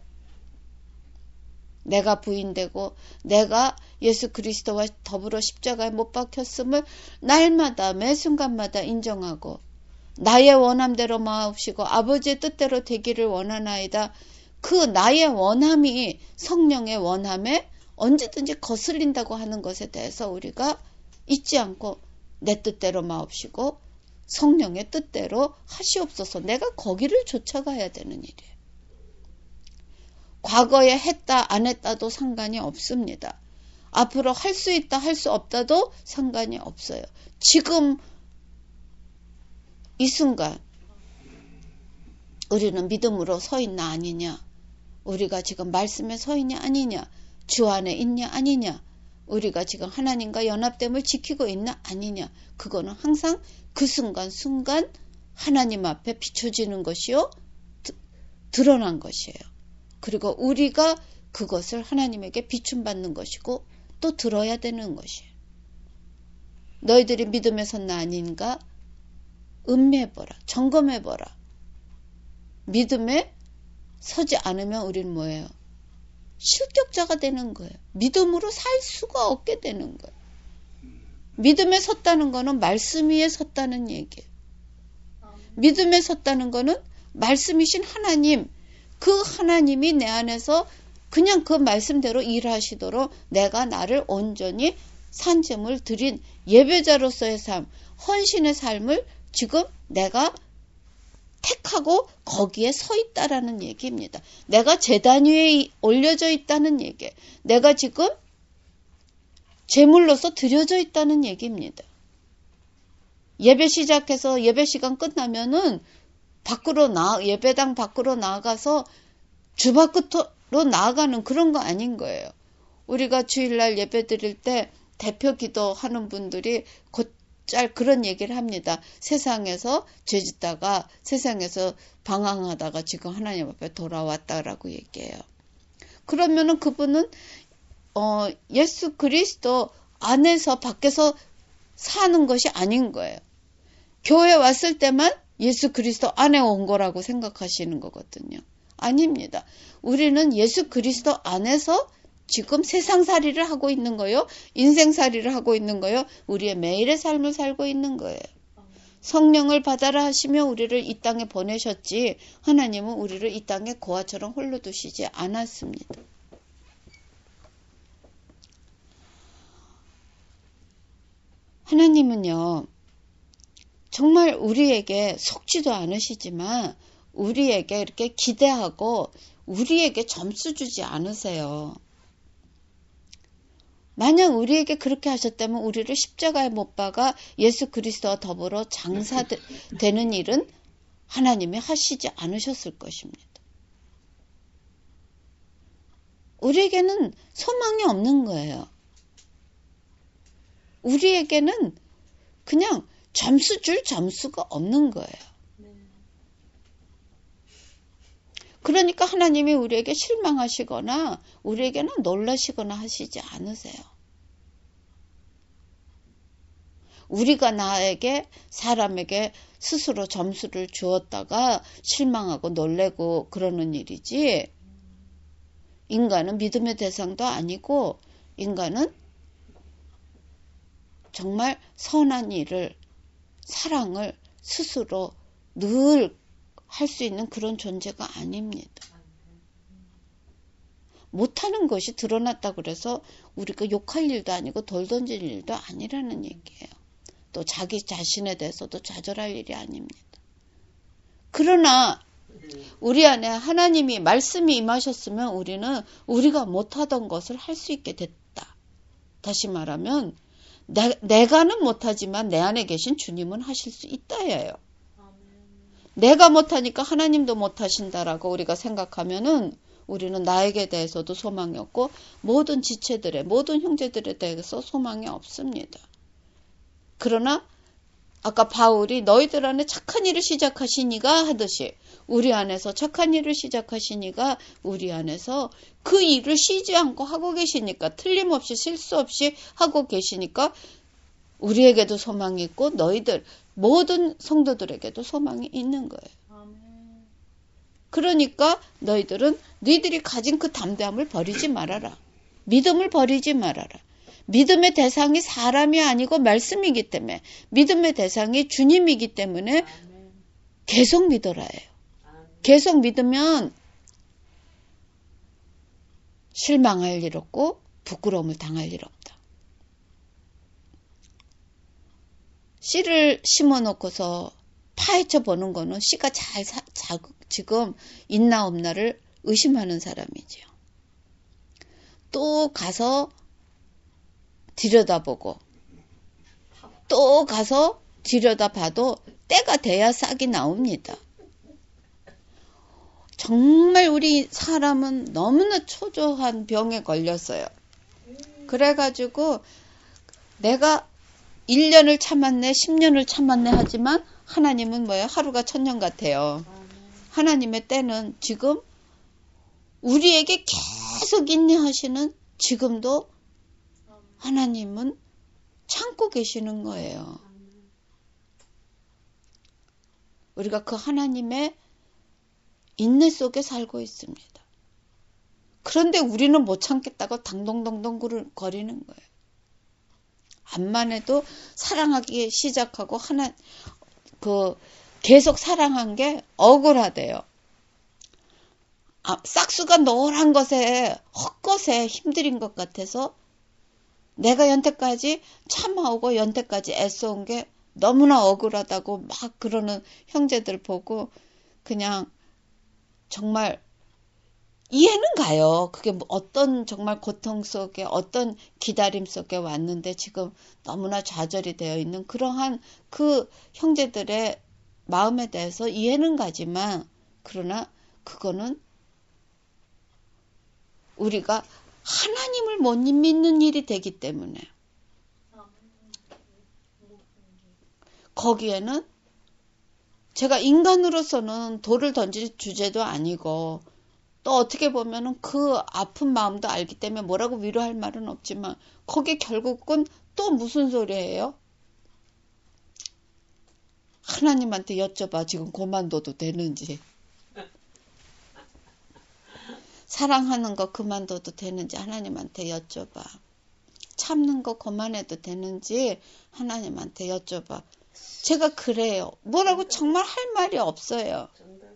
내가 부인되고 내가 예수 그리스도와 더불어 십자가에 못 박혔음을 날마다 매 순간마다 인정하고 나의 원함대로 마옵시고 아버지의 뜻대로 되기를 원하나이다. 그 나의 원함이 성령의 원함에 언제든지 거슬린다고 하는 것에 대해서 우리가 잊지 않고 내 뜻대로 마옵시고 성령의 뜻대로 하시옵소서. 내가 거기를 쫓아가야 되는 일이에요. 과거에 했다 안 했다도 상관이 없습니다. 앞으로 할 수 있다 할 수 없다도 상관이 없어요. 지금 이 순간 우리는 믿음으로 서 있나 아니냐, 우리가 지금 말씀에 서 있냐 아니냐, 주 안에 있냐 아니냐, 우리가 지금 하나님과 연합됨을 지키고 있나 아니냐, 그거는 항상 그 순간 순간 하나님 앞에 비춰지는 것이요 드, 드러난 것이에요. 그리고 우리가 그것을 하나님에게 비춤받는 것이고 또 들어야 되는 것이에요. 너희들이 믿음에 섰나 아닌가 음미해보라, 점검해보라. 믿음에 서지 않으면 우리는 뭐예요? 실격자가 되는 거예요. 믿음으로 살 수가 없게 되는 거예요. 믿음에 섰다는 거는 말씀 위에 섰다는 얘기예요. 믿음에 섰다는 거는 말씀이신 하나님, 그 하나님이 내 안에서 그냥 그 말씀대로 일하시도록 내가 나를 온전히 산점을 드린 예배자로서의 삶, 헌신의 삶을 지금 내가 택하고 거기에 서 있다라는 얘기입니다. 내가 제단 위에 올려져 있다는 얘기예요. 내가 지금 제물로서 드려져 있다는 얘기입니다. 예배 시작해서 예배 시간 끝나면은 밖으로 나 예배당 밖으로 나가서 주 밖으로 나아가는 그런 거 아닌 거예요. 우리가 주일날 예배 드릴 때 대표 기도하는 분들이 곧잘 그런 얘기를 합니다. 세상에서 죄짓다가 세상에서 방황하다가 지금 하나님 앞에 돌아왔다라고 얘기해요. 그러면은 그분은 어, 예수 그리스도 안에서 밖에서 사는 것이 아닌 거예요. 교회 왔을 때만 예수 그리스도 안에 온 거라고 생각하시는 거거든요. 아닙니다. 우리는 예수 그리스도 안에서 지금 세상살이를 하고 있는 거요. 인생살이를 하고 있는 거요. 우리의 매일의 삶을 살고 있는 거예요. 성령을 받아라 하시며 우리를 이 땅에 보내셨지 하나님은 우리를 이 땅에 고아처럼 홀로 두시지 않았습니다. 하나님은요. 정말 우리에게 속지도 않으시지만 우리에게 이렇게 기대하고 우리에게 점수 주지 않으세요. 만약 우리에게 그렇게 하셨다면 우리를 십자가에 못 박아 예수 그리스도와 더불어 장사되는 일은 하나님이 하시지 않으셨을 것입니다. 우리에게는 소망이 없는 거예요. 우리에게는 그냥 점수 줄 점수가 없는 거예요. 그러니까 하나님이 우리에게 실망하시거나 우리에게는 놀라시거나 하시지 않으세요. 우리가 나에게 사람에게 스스로 점수를 주었다가 실망하고 놀래고 그러는 일이지 인간은 믿음의 대상도 아니고 인간은 정말 선한 일을 사랑을 스스로 늘 할 수 있는 그런 존재가 아닙니다. 못하는 것이 드러났다 그래서 우리가 욕할 일도 아니고 돌 던질 일도 아니라는 얘기예요. 또 자기 자신에 대해서도 좌절할 일이 아닙니다. 그러나 우리 안에 하나님이 말씀이 임하셨으면 우리는 우리가 못하던 것을 할 수 있게 됐다. 다시 말하면 내, 내가는 못하지만 내 안에 계신 주님은 하실 수 있다예요. 내가 못하니까 하나님도 못하신다라고 우리가 생각하면은 우리는 나에게 대해서도 소망이 없고 모든 지체들의 모든 형제들에 대해서 소망이 없습니다. 그러나 아까 바울이 너희들 안에 착한 일을 시작하시니가 하듯이 우리 안에서 착한 일을 시작하시니가 우리 안에서 그 일을 쉬지 않고 하고 계시니까 틀림없이 실수 없이 하고 계시니까 우리에게도 소망이 있고 너희들 모든 성도들에게도 소망이 있는 거예요. 아멘. 그러니까 너희들은 너희들이 가진 그 담대함을 버리지 말아라. 믿음을 버리지 말아라. 믿음의 대상이 사람이 아니고 말씀이기 때문에 믿음의 대상이 주님이기 때문에 아멘. 계속 믿어라 해요. 아멘. 계속 믿으면 실망할 일 없고 부끄러움을 당할 일 없다. 씨를 심어놓고서 파헤쳐 보는 거는 씨가 잘 사, 자, 지금 있나 없나를 의심하는 사람이지요. 또 가서 들여다보고 또 가서 들여다봐도 때가 돼야 싹이 나옵니다. 정말 우리 사람은 너무나 초조한 병에 걸렸어요. 그래가지고 내가 일 년을 참았네, 십 년을 참았네 하지만 하나님은 뭐예요? 하루가 천년 같아요. 하나님의 때는 지금 우리에게 계속 인내하시는 지금도 하나님은 참고 계시는 거예요. 우리가 그 하나님의 인내 속에 살고 있습니다. 그런데 우리는 못 참겠다고 당동동동 거리는 거예요. 암만 해도 사랑하기 시작하고 하나 그 계속 사랑한 게 억울하대요. 아, 싹수가 노란 것에 헛것에 힘들인 것 같아서 내가 연태까지 참아오고 연태까지 애써온 게 너무나 억울하다고 막 그러는 형제들 보고 그냥 정말 이해는 가요. 그게 어떤 정말 고통 속에 어떤 기다림 속에 왔는데 지금 너무나 좌절이 되어 있는 그러한 그 형제들의 마음에 대해서 이해는 가지만 그러나 그거는 우리가 하나님을 못 믿는 일이 되기 때문에 거기에는 제가 인간으로서는 돌을 던질 주제도 아니고 또 어떻게 보면은 그 아픈 마음도 알기 때문에 뭐라고 위로할 말은 없지만 거기에 결국은 또 무슨 소리예요? 하나님한테 여쭤봐. 지금 그만둬도 되는지. 사랑하는 거 그만둬도 되는지 하나님한테 여쭤봐. 참는 거 그만해도 되는지 하나님한테 여쭤봐. 제가 그래요. 뭐라고 정말 할 말이 없어요.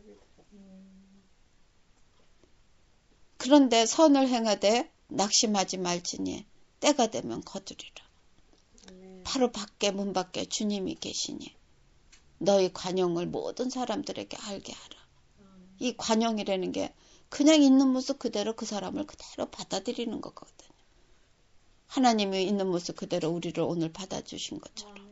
그런데 선을 행하되 낙심하지 말지니 때가 되면 거두리라. 바로 밖에 문 밖에 주님이 계시니 너희 관용을 모든 사람들에게 알게 하라. 이 관용이라는 게 그냥 있는 모습 그대로 그 사람을 그대로 받아들이는 거거든요. 하나님이 있는 모습 그대로 우리를 오늘 받아주신 것처럼.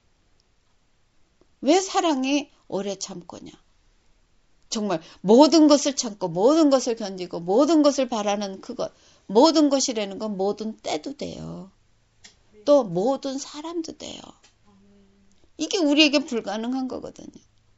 왜 사랑이 오래 참고냐? 정말 모든 것을 참고 모든 것을 견디고 모든 것을 바라는 그것. 모든 것이라는 건 모든 때도 돼요. 또 모든 사람도 돼요. 이게 우리에게 불가능한 거거든요.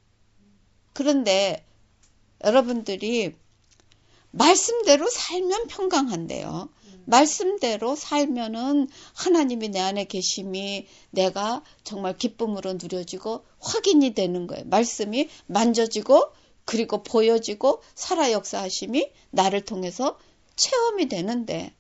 그런데 여러분들이 말씀대로 살면 평강한데요. 말씀대로 살면은 하나님이 내 안에 계심이 내가 정말 기쁨으로 누려지고 확인이 되는 거예요. 말씀이 만져지고 그리고 보여지고 살아 역사하심이 나를 통해서 체험이 되는데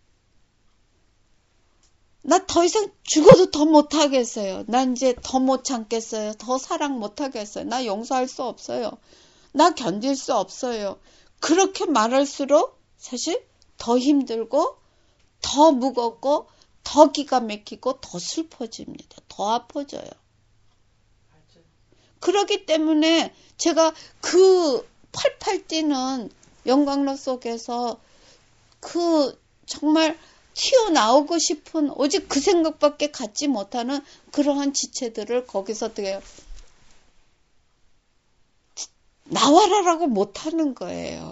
나 더 이상 죽어도 더 못하겠어요. 난 이제 더 못 참겠어요. 더 사랑 못하겠어요. 나 용서할 수 없어요. 나 견딜 수 없어요. 그렇게 말할수록 사실 더 힘들고 더 무겁고 더 기가 막히고 더 슬퍼집니다. 더 아파져요. 그렇기 때문에 제가 그 팔팔 뛰는 영광로 속에서 그 정말 튀어나오고 싶은 오직 그 생각밖에 갖지 못하는 그러한 지체들을 거기서 어떻게 나와라라고 못하는 거예요.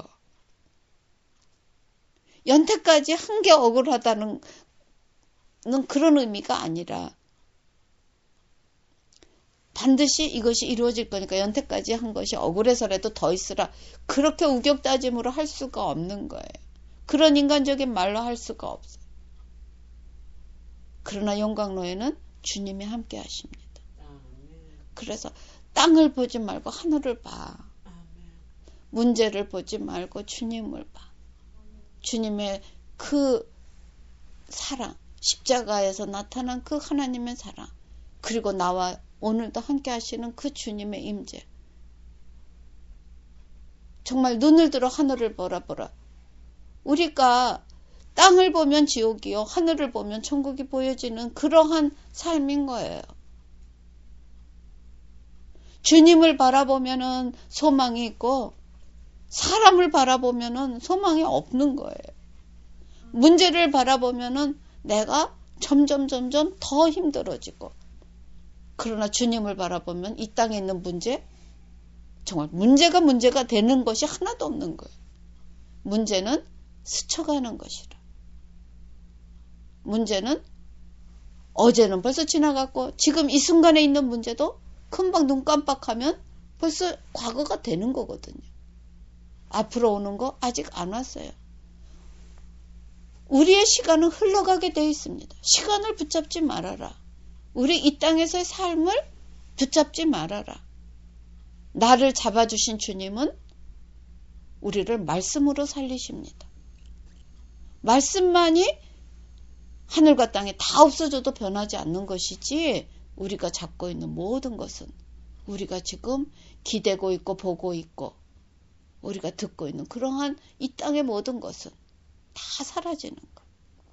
연태까지 한 게 억울하다는 그런 의미가 아니라 반드시 이것이 이루어질 거니까 연태까지 한 것이 억울해서라도 더 있으라. 그렇게 우격다짐으로 할 수가 없는 거예요. 그런 인간적인 말로 할 수가 없어요. 그러나 영광로에는 주님이 함께 하십니다. 그래서 땅을 보지 말고 하늘을 봐. 문제를 보지 말고 주님을 봐. 주님의 그 사랑, 십자가에서 나타난 그 하나님의 사랑, 그리고 나와 오늘도 함께 하시는 그 주님의 임재. 정말 눈을 들어 하늘을 보라보라. 우리가 땅을 보면 지옥이요, 하늘을 보면 천국이 보여지는 그러한 삶인 거예요. 주님을 바라보면은 소망이 있고 사람을 바라보면은 소망이 없는 거예요. 문제를 바라보면은 내가 점점 점점 더 힘들어지고, 그러나 주님을 바라보면 이 땅에 있는 문제, 정말 문제가 문제가 되는 것이 하나도 없는 거예요. 문제는 스쳐가는 것이라. 문제는 어제는 벌써 지나갔고 지금 이 순간에 있는 문제도 금방 눈 깜빡하면 벌써 과거가 되는 거거든요. 앞으로 오는 거 아직 안 왔어요. 우리의 시간은 흘러가게 되어 있습니다. 시간을 붙잡지 말아라. 우리 이 땅에서의 삶을 붙잡지 말아라. 나를 잡아주신 주님은 우리를 말씀으로 살리십니다. 말씀만이 하늘과 땅에 다 없어져도 변하지 않는 것이지, 우리가 잡고 있는 모든 것은, 우리가 지금 기대고 있고 보고 있고 우리가 듣고 있는 그러한 이 땅의 모든 것은 다 사라지는 것.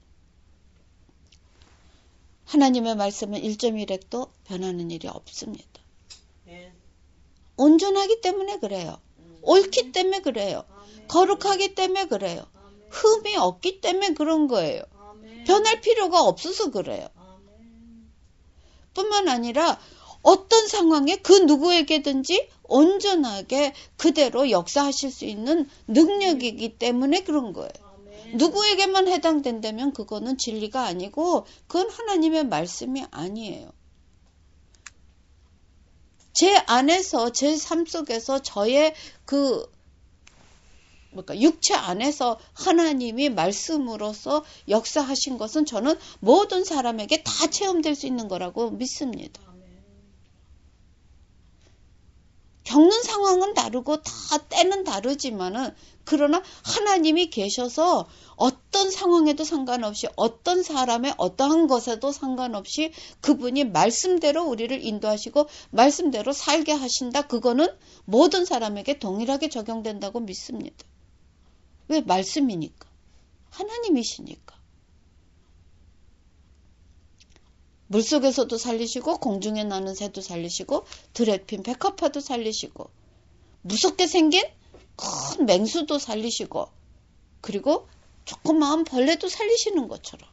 하나님의 말씀은 일 점 일 핵도 변하는 일이 없습니다. 네. 온전하기 때문에 그래요. 음. 옳기 때문에 그래요. 아멘. 거룩하기 때문에 그래요. 아멘. 흠이 없기 때문에 그런 거예요. 아멘. 변할 필요가 없어서 그래요. 아멘. 뿐만 아니라 어떤 상황에 그 누구에게든지 온전하게 그대로 역사하실 수 있는 능력이기 때문에 그런 거예요. 아멘. 누구에게만 해당된다면 그거는 진리가 아니고 그건 하나님의 말씀이 아니에요. 제 안에서, 제 삶 속에서 저의 그 뭐랄까 육체 안에서 하나님이 말씀으로서 역사하신 것은 저는 모든 사람에게 다 체험될 수 있는 거라고 믿습니다. 겪는 상황은 다르고 다 때는 다르지만은, 그러나 하나님이 계셔서 어떤 상황에도 상관없이, 어떤 사람의 어떠한 것에도 상관없이 그분이 말씀대로 우리를 인도하시고 말씀대로 살게 하신다. 그거는 모든 사람에게 동일하게 적용된다고 믿습니다. 왜? 말씀이니까. 하나님이시니까. 물속에서도 살리시고 공중에 나는 새도 살리시고 들에 핀 백합화도 살리시고 무섭게 생긴 큰 맹수도 살리시고 그리고 조그마한 벌레도 살리시는 것처럼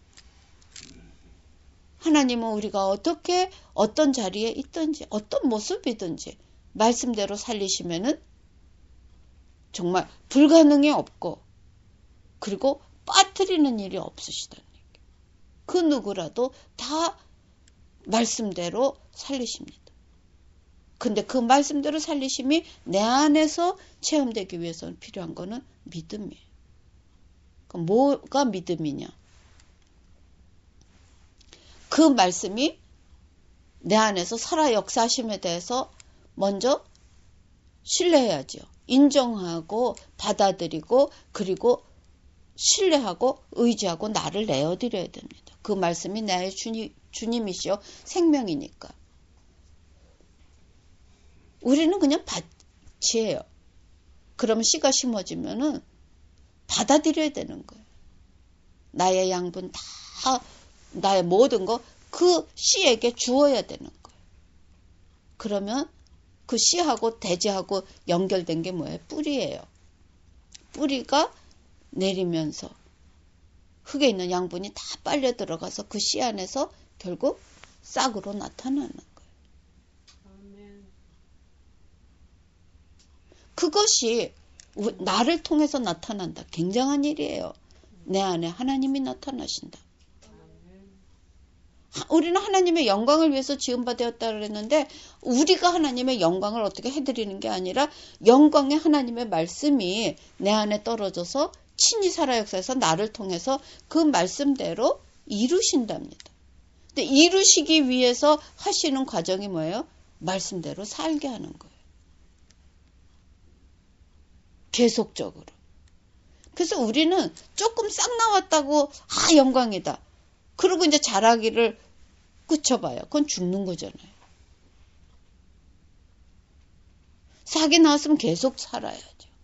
하나님은 우리가 어떻게 어떤 자리에 있든지 어떤 모습이든지 말씀대로 살리시면은 정말 불가능이 없고 그리고 빠뜨리는 일이 없으시다는 얘기예요. 그 누구라도 다 말씀대로 살리십니다. 근데 그 말씀대로 살리심이 내 안에서 체험되기 위해서는 필요한 거는 믿음이에요. 그럼 뭐가 믿음이냐? 그 말씀이 내 안에서 살아 역사하심에 대해서 먼저 신뢰해야죠. 인정하고 받아들이고 그리고 신뢰하고 의지하고 나를 내어드려야 됩니다. 그 말씀이 나의 주님, 주님이시여 생명이니까. 우리는 그냥 밭이에요. 그러면 씨가 심어지면은 받아들여야 되는 거예요. 나의 양분 다, 나의 모든 거 그 씨에게 주어야 되는 거예요. 그러면 그 씨하고 대지하고 연결된 게 뭐예요? 뿌리예요. 뿌리가 내리면서 흙에 있는 양분이 다 빨려 들어가서 그 씨 안에서 결국 싹으로 나타나는 거예요. 아멘. 그것이 나를 통해서 나타난다. 굉장한 일이에요. 내 안에 하나님이 나타나신다. 아멘. 우리는 하나님의 영광을 위해서 지음받았다 그랬는데 우리가 하나님의 영광을 어떻게 해드리는 게 아니라 영광의 하나님의 말씀이 내 안에 떨어져서 친히 살아 역사에서 나를 통해서 그 말씀대로 이루신답니다. 근데 이루시기 위해서 하시는 과정이 뭐예요? 말씀대로 살게 하는 거예요. 계속적으로. 그래서 우리는 조금 싹 나왔다고 아 영광이다. 그리고 이제 자라기를 그쳐봐요. 그건 죽는 거잖아요. 싹이 나왔으면 계속 살아야죠.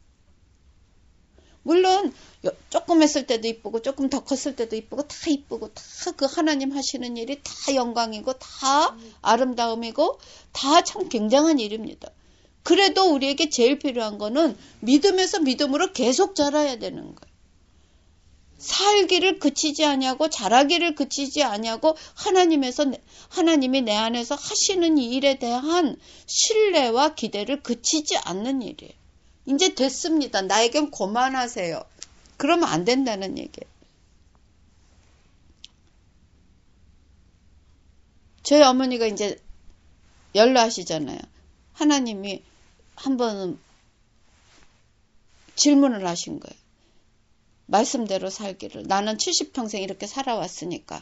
물론 조금 했을 때도 이쁘고 조금 더 컸을 때도 이쁘고 다 이쁘고 다 그 하나님 하시는 일이 다 영광이고 다 아름다움이고 다 참 굉장한 일입니다. 그래도 우리에게 제일 필요한 거는 믿음에서 믿음으로 계속 자라야 되는 거예요. 살기를 그치지 아니하고 자라기를 그치지 아니하고 하나님에서 하나님이 내 안에서 하시는 이 일에 대한 신뢰와 기대를 그치지 않는 일이에요. 이제 됐습니다. 나에겐 고만하세요. 그러면 안 된다는 얘기예요. 저희 어머니가 이제 연로하시잖아요. 하나님이 한 번은 질문을 하신 거예요. 말씀대로 살기를. 나는 칠십 평생 이렇게 살아왔으니까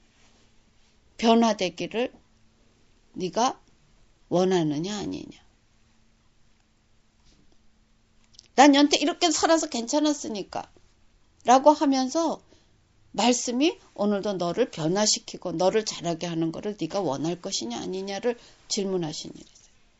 변화되기를 네가 원하느냐 아니냐. 난 연태 이렇게 살아서 괜찮았으니까 라고 하면서 말씀이 오늘도 너를 변화시키고 너를 자라게 하는 것을 네가 원할 것이냐 아니냐를 질문하신 일이세요.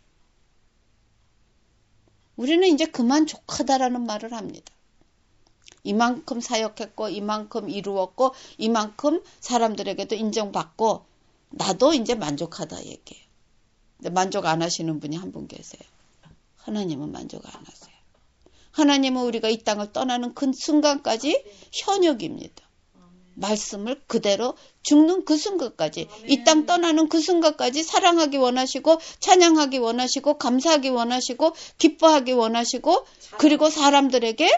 우리는 이제 그만 족하다라는 말을 합니다. 이만큼 사역했고 이만큼 이루었고 이만큼 사람들에게도 인정받고 나도 이제 만족하다 얘기해요. 근데 만족 안 하시는 분이 한 분 계세요. 하나님은 만족 안 하세요. 하나님은 우리가 이 땅을 떠나는 그 순간까지 현역입니다. 말씀을 그대로 죽는 그 순간까지 이 땅 떠나는 그 순간까지 사랑하기 원하시고 찬양하기 원하시고 감사하기 원하시고 기뻐하기 원하시고 그리고 사람들에게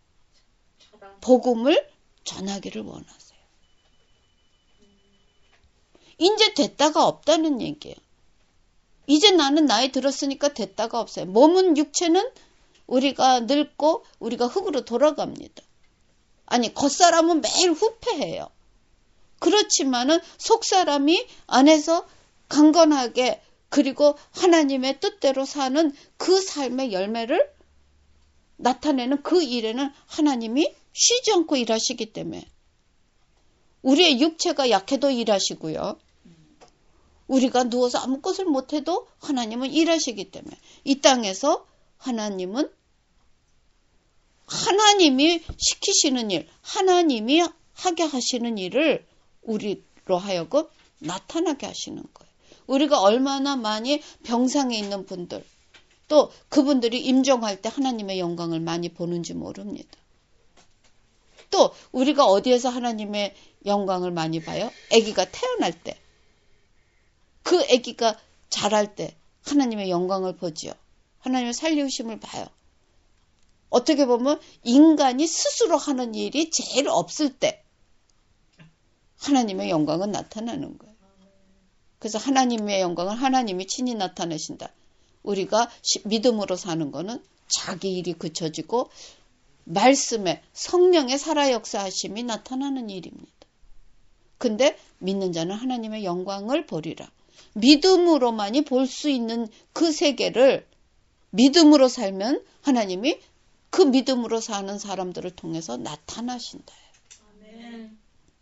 복음을 전하기를 원하세요. 이제 됐다가 없다는 얘기예요. 이제 나는 나이 들었으니까 됐다가 없어요. 몸은 육체는 우리가 늙고 우리가 흙으로 돌아갑니다. 아니 겉사람은 매일 후패해요. 그렇지만은 속사람이 안에서 강건하게 그리고 하나님의 뜻대로 사는 그 삶의 열매를 나타내는 그 일에는 하나님이 쉬지 않고 일하시기 때문에 우리의 육체가 약해도 일하시고요. 우리가 누워서 아무것을 못해도 하나님은 일하시기 때문에 이 땅에서 하나님은 하나님이 시키시는 일, 하나님이 하게 하시는 일을 우리로 하여금 나타나게 하시는 거예요. 우리가 얼마나 많이 병상에 있는 분들, 또 그분들이 임종할 때 하나님의 영광을 많이 보는지 모릅니다. 또 우리가 어디에서 하나님의 영광을 많이 봐요? 아기가 태어날 때, 그 아기가 자랄 때 하나님의 영광을 보지요. 하나님의 살리우심을 봐요. 어떻게 보면 인간이 스스로 하는 일이 제일 없을 때 하나님의 영광은 나타나는 거예요. 그래서 하나님의 영광을 하나님이 친히 나타내신다. 우리가 믿음으로 사는 거는 자기 일이 그쳐지고 말씀에 성령의 살아 역사하심이 나타나는 일입니다. 근데 믿는 자는 하나님의 영광을 보리라. 믿음으로만이 볼 수 있는 그 세계를 믿음으로 살면 하나님이 그 믿음으로 사는 사람들을 통해서 나타나신다. 아멘.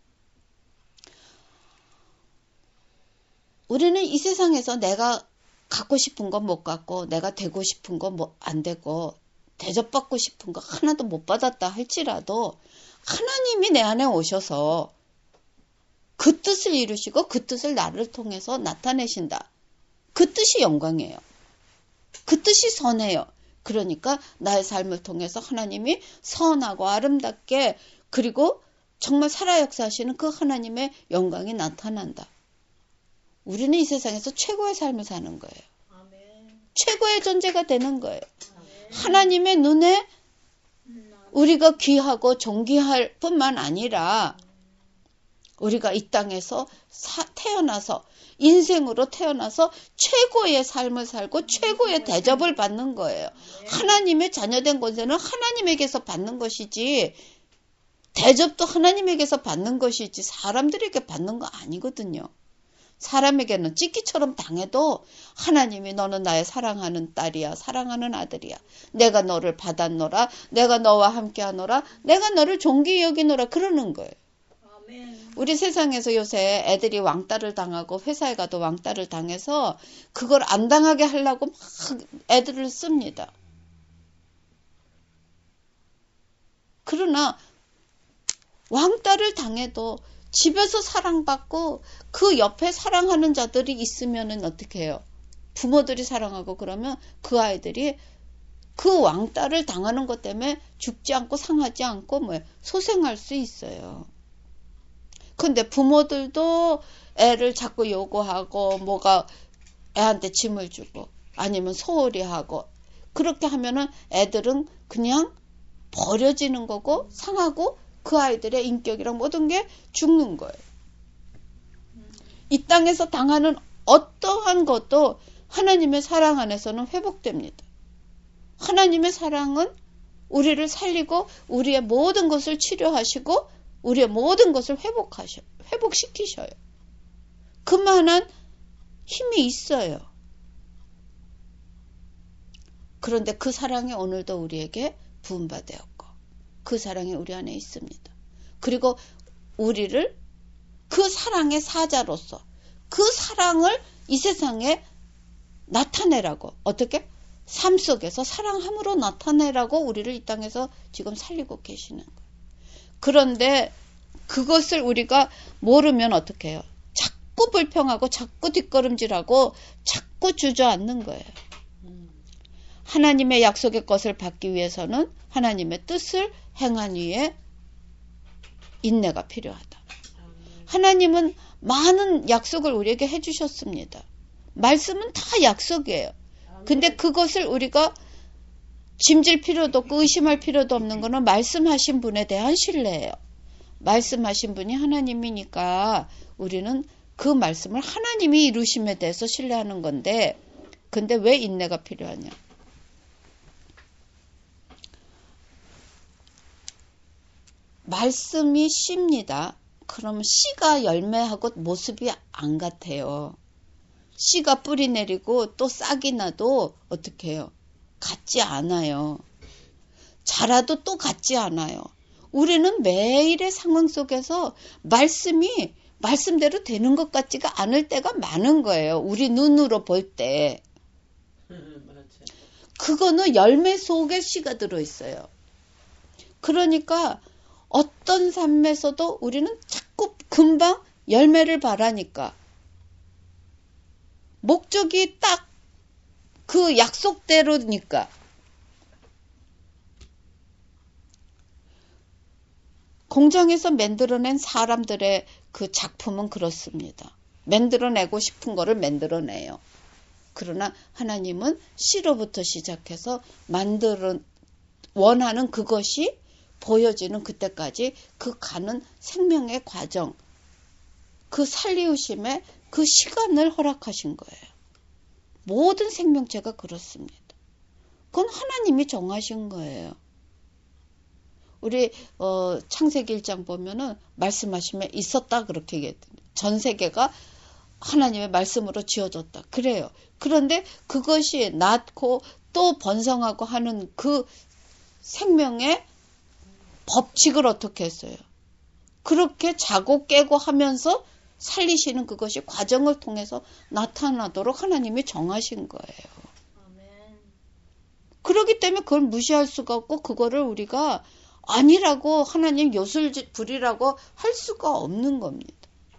우리는 이 세상에서 내가 갖고 싶은 건 못 갖고 내가 되고 싶은 건 뭐 안 되고 대접받고 싶은 거 하나도 못 받았다 할지라도 하나님이 내 안에 오셔서 그 뜻을 이루시고 그 뜻을 나를 통해서 나타내신다. 그 뜻이 영광이에요. 그 뜻이 선해요. 그러니까 나의 삶을 통해서 하나님이 선하고 아름답게 그리고 정말 살아 역사하시는 그 하나님의 영광이 나타난다. 우리는 이 세상에서 최고의 삶을 사는 거예요. 아멘. 최고의 존재가 되는 거예요. 아멘. 하나님의 눈에 우리가 귀하고 존귀할 뿐만 아니라 우리가 이 땅에서 사, 태어나서 인생으로 태어나서 최고의 삶을 살고 최고의 대접을 받는 거예요. 하나님의 자녀된 권세는 하나님에게서 받는 것이지 대접도 하나님에게서 받는 것이지 사람들에게 받는 거 아니거든요. 사람에게는 찢기처럼 당해도 하나님이 너는 나의 사랑하는 딸이야, 사랑하는 아들이야. 내가 너를 받았노라, 내가 너와 함께하노라, 내가 너를 존귀히 여기노라 그러는 거예요. 우리 세상에서 요새 애들이 왕따를 당하고 회사에 가도 왕따를 당해서 그걸 안 당하게 하려고 막 애들을 씁니다. 그러나 왕따를 당해도 집에서 사랑받고 그 옆에 사랑하는 자들이 있으면은 어떻게 해요? 부모들이 사랑하고 그러면 그 아이들이 그 왕따를 당하는 것 때문에 죽지 않고 상하지 않고 뭐 소생할 수 있어요. 근데 부모들도 애를 자꾸 요구하고 뭐가 애한테 짐을 주고 아니면 소홀히 하고 그렇게 하면은 애들은 그냥 버려지는 거고 상하고 그 아이들의 인격이랑 모든 게 죽는 거예요. 이 땅에서 당하는 어떠한 것도 하나님의 사랑 안에서는 회복됩니다. 하나님의 사랑은 우리를 살리고 우리의 모든 것을 치료하시고 우리의 모든 것을 회복하셔, 회복시키셔요. 그만한 힘이 있어요. 그런데 그 사랑이 오늘도 우리에게 부음받았고 그 사랑이 우리 안에 있습니다. 그리고 우리를 그 사랑의 사자로서 그 사랑을 이 세상에 나타내라고 어떻게? 삶 속에서 사랑함으로 나타내라고 우리를 이 땅에서 지금 살리고 계시는 거예요. 그런데 그것을 우리가 모르면 어떻게 해요? 자꾸 불평하고 자꾸 뒷걸음질하고 자꾸 주저앉는 거예요. 하나님의 약속의 것을 받기 위해서는 하나님의 뜻을 행한 위에 인내가 필요하다. 하나님은 많은 약속을 우리에게 해주셨습니다. 말씀은 다 약속이에요. 근데 그것을 우리가 짐질 필요도 없고 의심할 필요도 없는 거는 말씀하신 분에 대한 신뢰예요. 말씀하신 분이 하나님이니까 우리는 그 말씀을 하나님이 이루심에 대해서 신뢰하는 건데 근데 왜 인내가 필요하냐? 말씀이 씨입니다. 그러면 씨가 열매하고 모습이 안 같아요. 씨가 뿌리 내리고 또 싹이 나도 어떻게 해요? 같지 않아요. 자라도 또 같지 않아요. 우리는 매일의 상황 속에서 말씀이 말씀대로 되는 것 같지가 않을 때가 많은 거예요. 우리 눈으로 볼 때. 그거는 열매 속에 씨가 들어있어요. 그러니까 어떤 삶에서도 우리는 자꾸 금방 열매를 바라니까 목적이 딱 그 약속대로니까 공장에서 만들어낸 사람들의 그 작품은 그렇습니다. 만들어내고 싶은 거를 만들어내요. 그러나 하나님은 씨로부터 시작해서 만들어 원하는 그것이 보여지는 그때까지 그 가는 생명의 과정, 그 살리우심의 그 시간을 허락하신 거예요. 모든 생명체가 그렇습니다. 그건 하나님이 정하신 거예요. 우리 어, 창세기 일 장 보면은 말씀하시면 있었다 그렇게 얘기했거든요. 전 세계가 하나님의 말씀으로 지어졌다. 그래요. 그런데 그것이 낳고 또 번성하고 하는 그 생명의 법칙을 어떻게 했어요? 그렇게 자고 깨고 하면서 살리시는 그것이 과정을 통해서 나타나도록 하나님이 정하신 거예요. 아멘. 그렇기 때문에 그걸 무시할 수가 없고 그거를 우리가 아니라고 하나님 요술 부리라고 할 수가 없는 겁니다.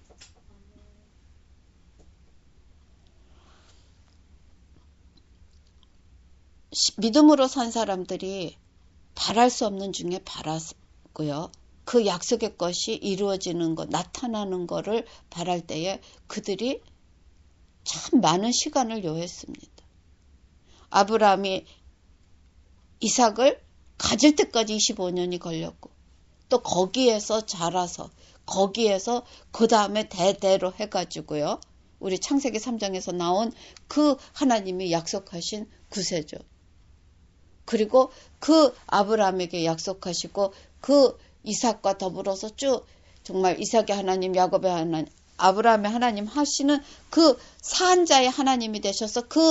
믿음으로 산 사람들이 바랄 수 없는 중에 바랐고요. 그 약속의 것이 이루어지는 것, 나타나는 것을 바랄 때에 그들이 참 많은 시간을 요했습니다. 아브라함이 이삭을 가질 때까지 이십오 년이 걸렸고 또 거기에서 자라서 거기에서 그 다음에 대대로 해가지고요. 우리 창세기 삼 장에서 나온 그 하나님이 약속하신 구세주. 그리고 그 아브라함에게 약속하시고 그 이삭과 더불어서 쭉 정말 이삭의 하나님, 야곱의 하나님, 아브라함의 하나님 하시는 그 산자의 하나님이 되셔서 그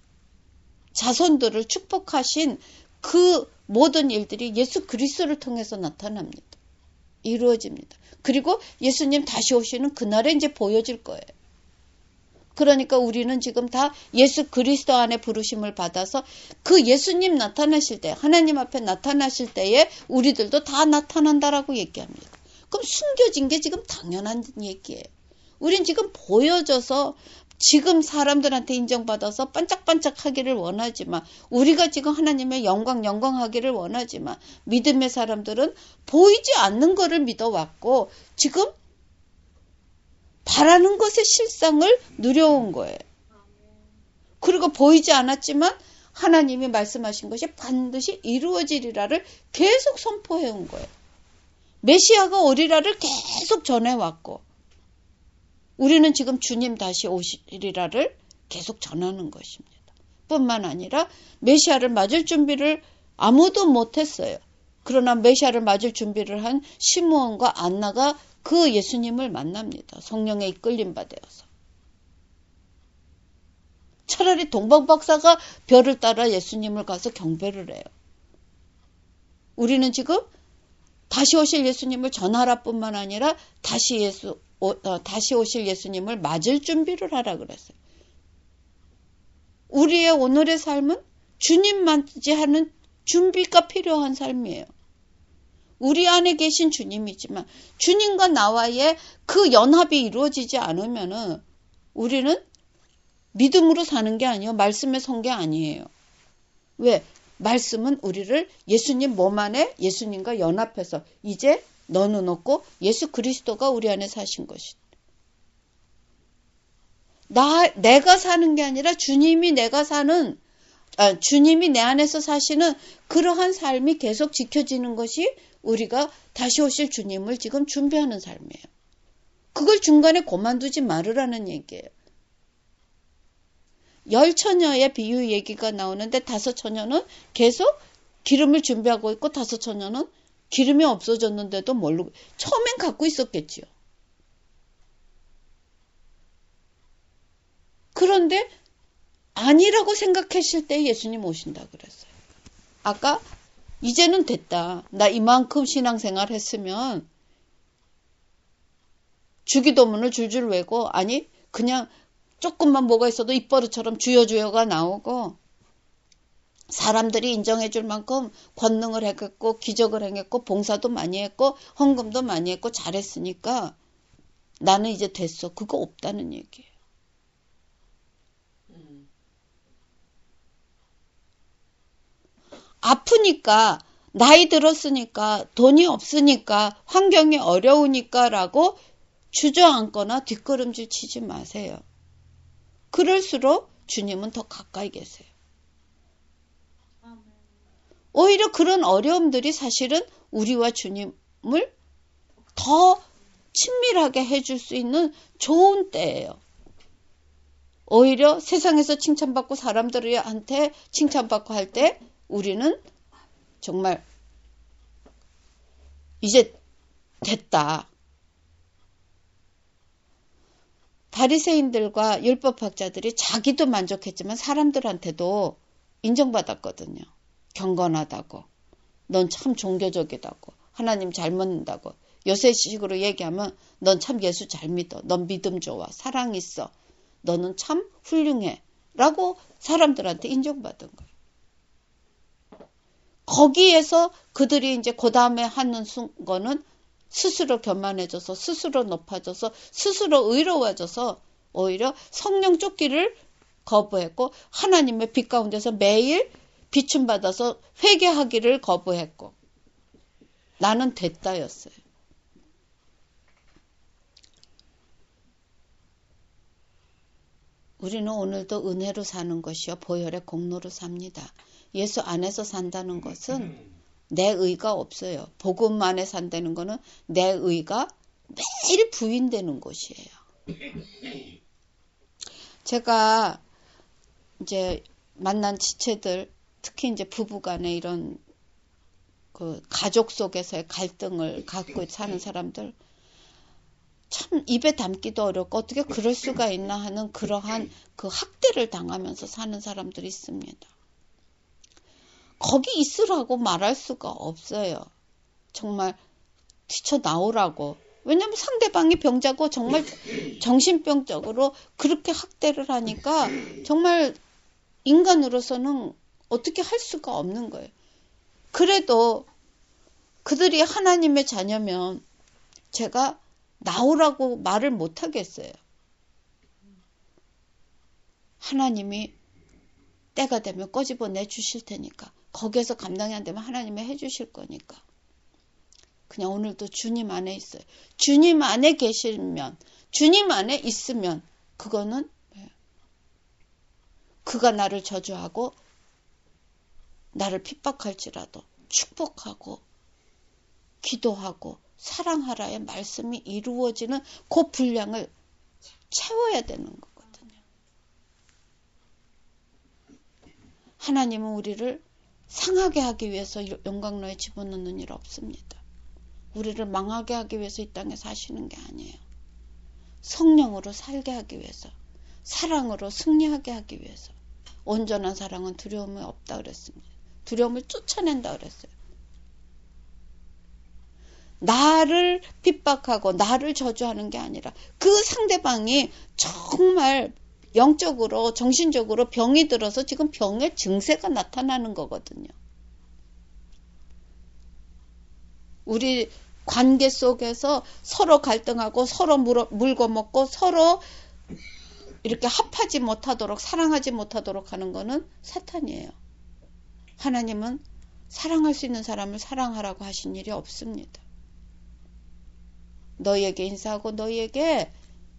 자손들을 축복하신 그 모든 일들이 예수 그리스도를 통해서 나타납니다. 이루어집니다. 그리고 예수님 다시 오시는 그날에 이제 보여질 거예요. 그러니까 우리는 지금 다 예수 그리스도 안에 부르심을 받아서 그 예수님 나타나실 때, 하나님 앞에 나타나실 때에 우리들도 다 나타난다라고 얘기합니다. 그럼 숨겨진 게 지금 당연한 얘기예요. 우린 지금 보여져서 지금 사람들한테 인정받아서 반짝반짝하기를 원하지만, 우리가 지금 하나님의 영광 영광하기를 원하지만, 믿음의 사람들은 보이지 않는 거를 믿어왔고 지금 바라는 것의 실상을 누려온 거예요. 그리고 보이지 않았지만 하나님이 말씀하신 것이 반드시 이루어지리라를 계속 선포해온 거예요. 메시아가 오리라를 계속 전해왔고, 우리는 지금 주님 다시 오시리라를 계속 전하는 것입니다. 뿐만 아니라 메시아를 맞을 준비를 아무도 못했어요. 그러나 메시아를 맞을 준비를 한 시므온과 안나가 그 예수님을 만납니다. 성령에 이끌림 받아서. 차라리 동방박사가 별을 따라 예수님을 가서 경배를 해요. 우리는 지금 다시 오실 예수님을 전하라 뿐만 아니라 다시 예수 오, 어, 다시 오실 예수님을 맞을 준비를 하라 그랬어요. 우리의 오늘의 삶은 주님 맞이하는 준비가 필요한 삶이에요. 우리 안에 계신 주님이지만 주님과 나와의 그 연합이 이루어지지 않으면은 우리는 믿음으로 사는 게 아니에요. 말씀에 선 게 아니에요. 왜? 말씀은 우리를 예수님 몸 안에 예수님과 연합해서 이제 너는 없고 예수 그리스도가 우리 안에 사신 것이다. 나, 내가 사는 게 아니라 주님이 내가 사는, 아, 주님이 내 안에서 사시는 그러한 삶이 계속 지켜지는 것이 우리가 다시 오실 주님을 지금 준비하는 삶이에요. 그걸 중간에 그만두지 말으라는 얘기예요. 열 처녀의 비유 얘기가 나오는데 다섯 처녀는 계속 기름을 준비하고 있고 다섯 처녀는 기름이 없어졌는데도 모르고, 처음엔 갖고 있었겠지요. 그런데 아니라고 생각하실 때 예수님 오신다 그랬어요. 아까 이제는 됐다. 나 이만큼 신앙생활 했으면 주기도문을 줄줄 외고, 아니 그냥 조금만 뭐가 있어도 입버릇처럼 주여 주여가 나오고 사람들이 인정해 줄 만큼 권능을 했고 기적을 행했고 봉사도 많이 했고 헌금도 많이 했고 잘했으니까 나는 이제 됐어. 그거 없다는 얘기예요. 음. 아프니까, 나이 들었으니까, 돈이 없으니까, 환경이 어려우니까 라고 주저앉거나 뒷걸음질 치지 마세요. 그럴수록 주님은 더 가까이 계세요. 오히려 그런 어려움들이 사실은 우리와 주님을 더 친밀하게 해줄 수 있는 좋은 때예요. 오히려 세상에서 칭찬받고 사람들한테 칭찬받고 할 때 우리는 정말 이제 됐다. 바리새인들과 율법학자들이 자기도 만족했지만 사람들한테도 인정받았거든요. 경건하다고, 넌 참 종교적이다고, 하나님 잘 믿는다고, 요새식으로 얘기하면 넌 참 예수 잘 믿어, 넌 믿음 좋아, 사랑 있어, 너는 참 훌륭해 라고 사람들한테 인정받은 거예요. 거기에서 그들이 이제 그 다음에 하는 거는 스스로 교만해져서, 스스로 높아져서, 스스로 의로워져서 오히려 성령 쫓기를 거부했고 하나님의 빛 가운데서 매일 비춤받아서 회개하기를 거부했고, 나는 됐다였어요. 우리는 오늘도 은혜로 사는 것이요 보혈의 공로로 삽니다. 예수 안에서 산다는 것은 내 의가 없어요. 복음 안에 산다는 것은 내 의가 매일 부인되는 곳이에요. 제가 이제 만난 지체들, 특히 이제 부부간의 이런 그 가족 속에서의 갈등을 갖고 사는 사람들, 참 입에 담기도 어렵고 어떻게 그럴 수가 있나 하는 그러한 그 학대를 당하면서 사는 사람들이 있습니다. 거기 있으라고 말할 수가 없어요. 정말 뛰쳐나오라고. 왜냐면 상대방이 병자고 정말 정신병적으로 그렇게 학대를 하니까 정말 인간으로서는 어떻게 할 수가 없는 거예요. 그래도 그들이 하나님의 자녀면 제가 나오라고 말을 못 하겠어요. 하나님이 때가 되면 꺼집어내 주실 테니까. 거기에서 감당이 안 되면 하나님이 해 주실 거니까. 그냥 오늘도 주님 안에 있어요. 주님 안에 계시면, 주님 안에 있으면 그거는 그가 나를 저주하고 나를 핍박할지라도 축복하고 기도하고 사랑하라의 말씀이 이루어지는 그 분량을 채워야 되는 거거든요. 하나님은 우리를 상하게 하기 위해서 용광로에 집어넣는 일 없습니다. 우리를 망하게 하기 위해서 이 땅에 사시는 게 아니에요. 성령으로 살게 하기 위해서, 사랑으로 승리하게 하기 위해서. 온전한 사랑은 두려움이 없다 그랬습니다. 두려움을 쫓아낸다 그랬어요. 나를 핍박하고 나를 저주하는 게 아니라 그 상대방이 정말 영적으로 정신적으로 병이 들어서 지금 병의 증세가 나타나는 거거든요. 우리 관계 속에서 서로 갈등하고 서로 물고 먹고 서로 이렇게 합하지 못하도록 사랑하지 못하도록 하는 거는 사탄이에요. 하나님은 사랑할 수 있는 사람을 사랑하라고 하신 일이 없습니다. 너희에게 인사하고 너희에게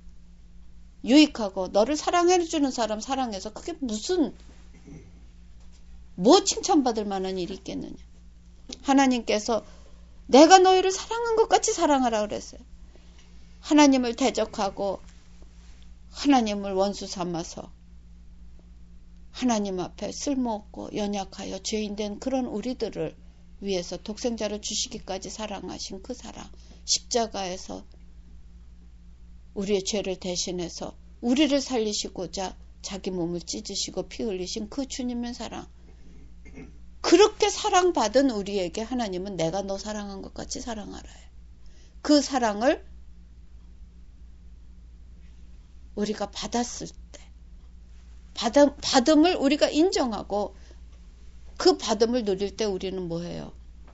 유익하고 너를 사랑해주는 사람 사랑해서 그게 무슨 뭐 칭찬받을 만한 일이 있겠느냐. 하나님께서 내가 너희를 사랑한 것 같이 사랑하라 그랬어요. 하나님을 대적하고 하나님을 원수 삼아서 하나님 앞에 쓸모없고 연약하여 죄인된 그런 우리들을 위해서 독생자를 주시기까지 사랑하신 그 사랑, 십자가에서 우리의 죄를 대신해서 우리를 살리시고자 자기 몸을 찢으시고 피 흘리신 그 주님의 사랑, 그렇게 사랑받은 우리에게 하나님은 내가 너 사랑한 것 같이 사랑하라 해요. 그 사랑을 우리가 받았을 때 받음, 받음을 우리가 인정하고 그 받음을 누릴 때 우리는 뭐해요?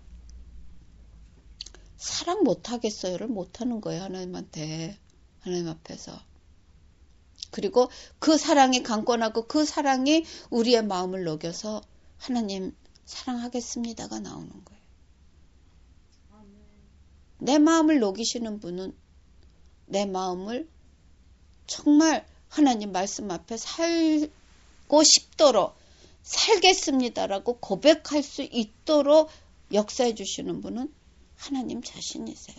사랑 못하겠어요를 못하는 거예요. 하나님한테, 하나님 앞에서. 그리고 그 사랑이 강권하고 그 사랑이 우리의 마음을 녹여서 하나님 사랑하겠습니다가 나오는 거예요. 내 마음을 녹이시는 분은 내 마음을 정말 하나님 말씀 앞에 살고 싶도록 살겠습니다라고 고백할 수 있도록 역사해 주시는 분은 하나님 자신이세요.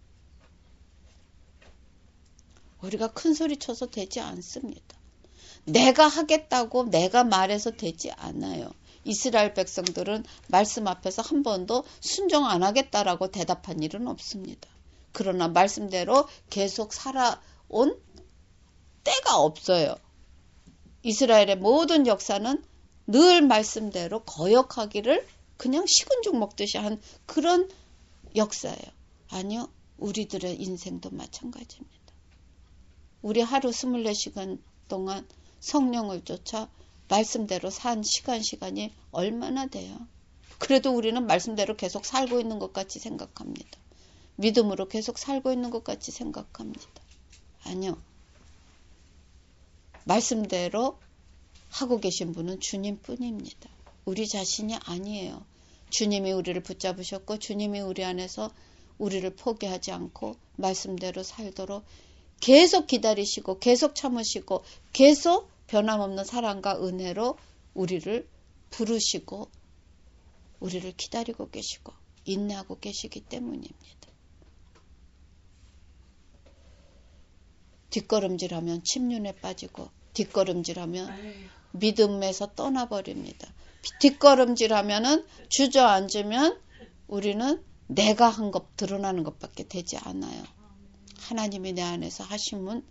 우리가 큰 소리 쳐서 되지 않습니다. 내가 하겠다고 내가 말해서 되지 않아요. 이스라엘 백성들은 말씀 앞에서 한 번도 순종 안 하겠다라고 대답한 일은 없습니다. 그러나 말씀대로 계속 살아온 때가 없어요. 이스라엘의 모든 역사는 늘 말씀대로 거역하기를 그냥 식은 죽 먹듯이 한 그런 역사예요. 아니요. 우리들의 인생도 마찬가지입니다. 우리 하루 이십사 시간 동안 성령을 쫓아 말씀대로 산 시간 시간이 얼마나 돼요? 그래도 우리는 말씀대로 계속 살고 있는 것 같이 생각합니다. 믿음으로 계속 살고 있는 것 같이 생각합니다. 아니요. 말씀대로 하고 계신 분은 주님뿐입니다. 우리 자신이 아니에요. 주님이 우리를 붙잡으셨고 주님이 우리 안에서 우리를 포기하지 않고 말씀대로 살도록 계속 기다리시고 계속 참으시고 계속 변함없는 사랑과 은혜로 우리를 부르시고 우리를 기다리고 계시고 인내하고 계시기 때문입니다. 뒷걸음질하면 침륜에 빠지고 뒷걸음질하면 아유, 믿음에서 떠나버립니다. 뒷걸음질하면은 주저앉으면 우리는 내가 한 것 드러나는 것밖에 되지 않아요. 하나님이 내 안에서 하심은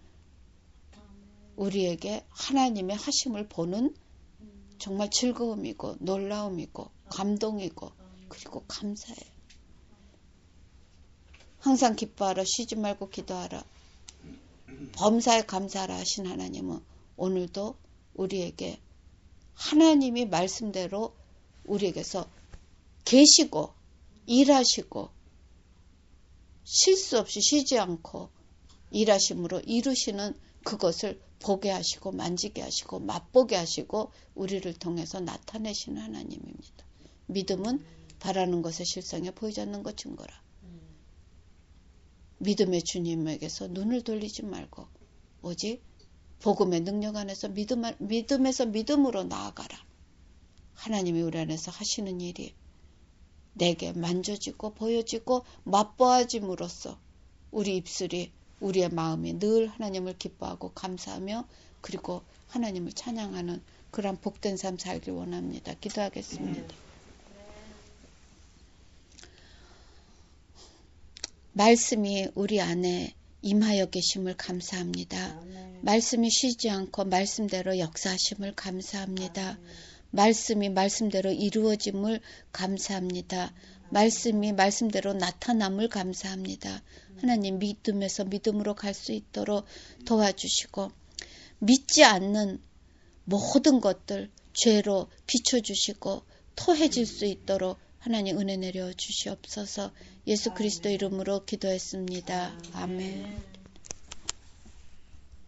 우리에게 하나님의 하심을 보는 정말 즐거움이고 놀라움이고 감동이고 그리고 감사해요. 항상 기뻐하라, 쉬지 말고 기도하라. 범사에 감사하라 하신 하나님은 오늘도 우리에게 하나님이 말씀대로 우리에게서 계시고 일하시고 실수 없이 쉬지 않고 일하심으로 이루시는 그것을 보게 하시고 만지게 하시고 맛보게 하시고 우리를 통해서 나타내시는 하나님입니다. 믿음은 바라는 것의 실상에 보이지 않는 것 증거라. 믿음의 주님에게서 눈을 돌리지 말고 오직 복음의 능력 안에서 믿음, 믿음에서 믿음으로 나아가라. 하나님이 우리 안에서 하시는 일이 내게 만져지고 보여지고 맛보아짐으로써 우리 입술이 우리의 마음이 늘 하나님을 기뻐하고 감사하며 그리고 하나님을 찬양하는 그런 복된 삶 살길 원합니다. 기도하겠습니다. 말씀이 우리 안에 임하여 계심을 감사합니다. 아멘. 말씀이 쉬지 않고 말씀대로 역사하심을 감사합니다. 말씀이 말씀대로 이루어짐을 감사합니다. 말씀이 말씀대로 나타남을 감사합니다. 하나님 믿음에서 믿음으로 갈 수 있도록 도와주시고 믿지 않는 모든 것들 죄로 비춰주시고 토해질 수 있도록 하나님 은혜 내려 주시옵소서. 예수 그리스도 이름으로 기도했습니다. 아멘.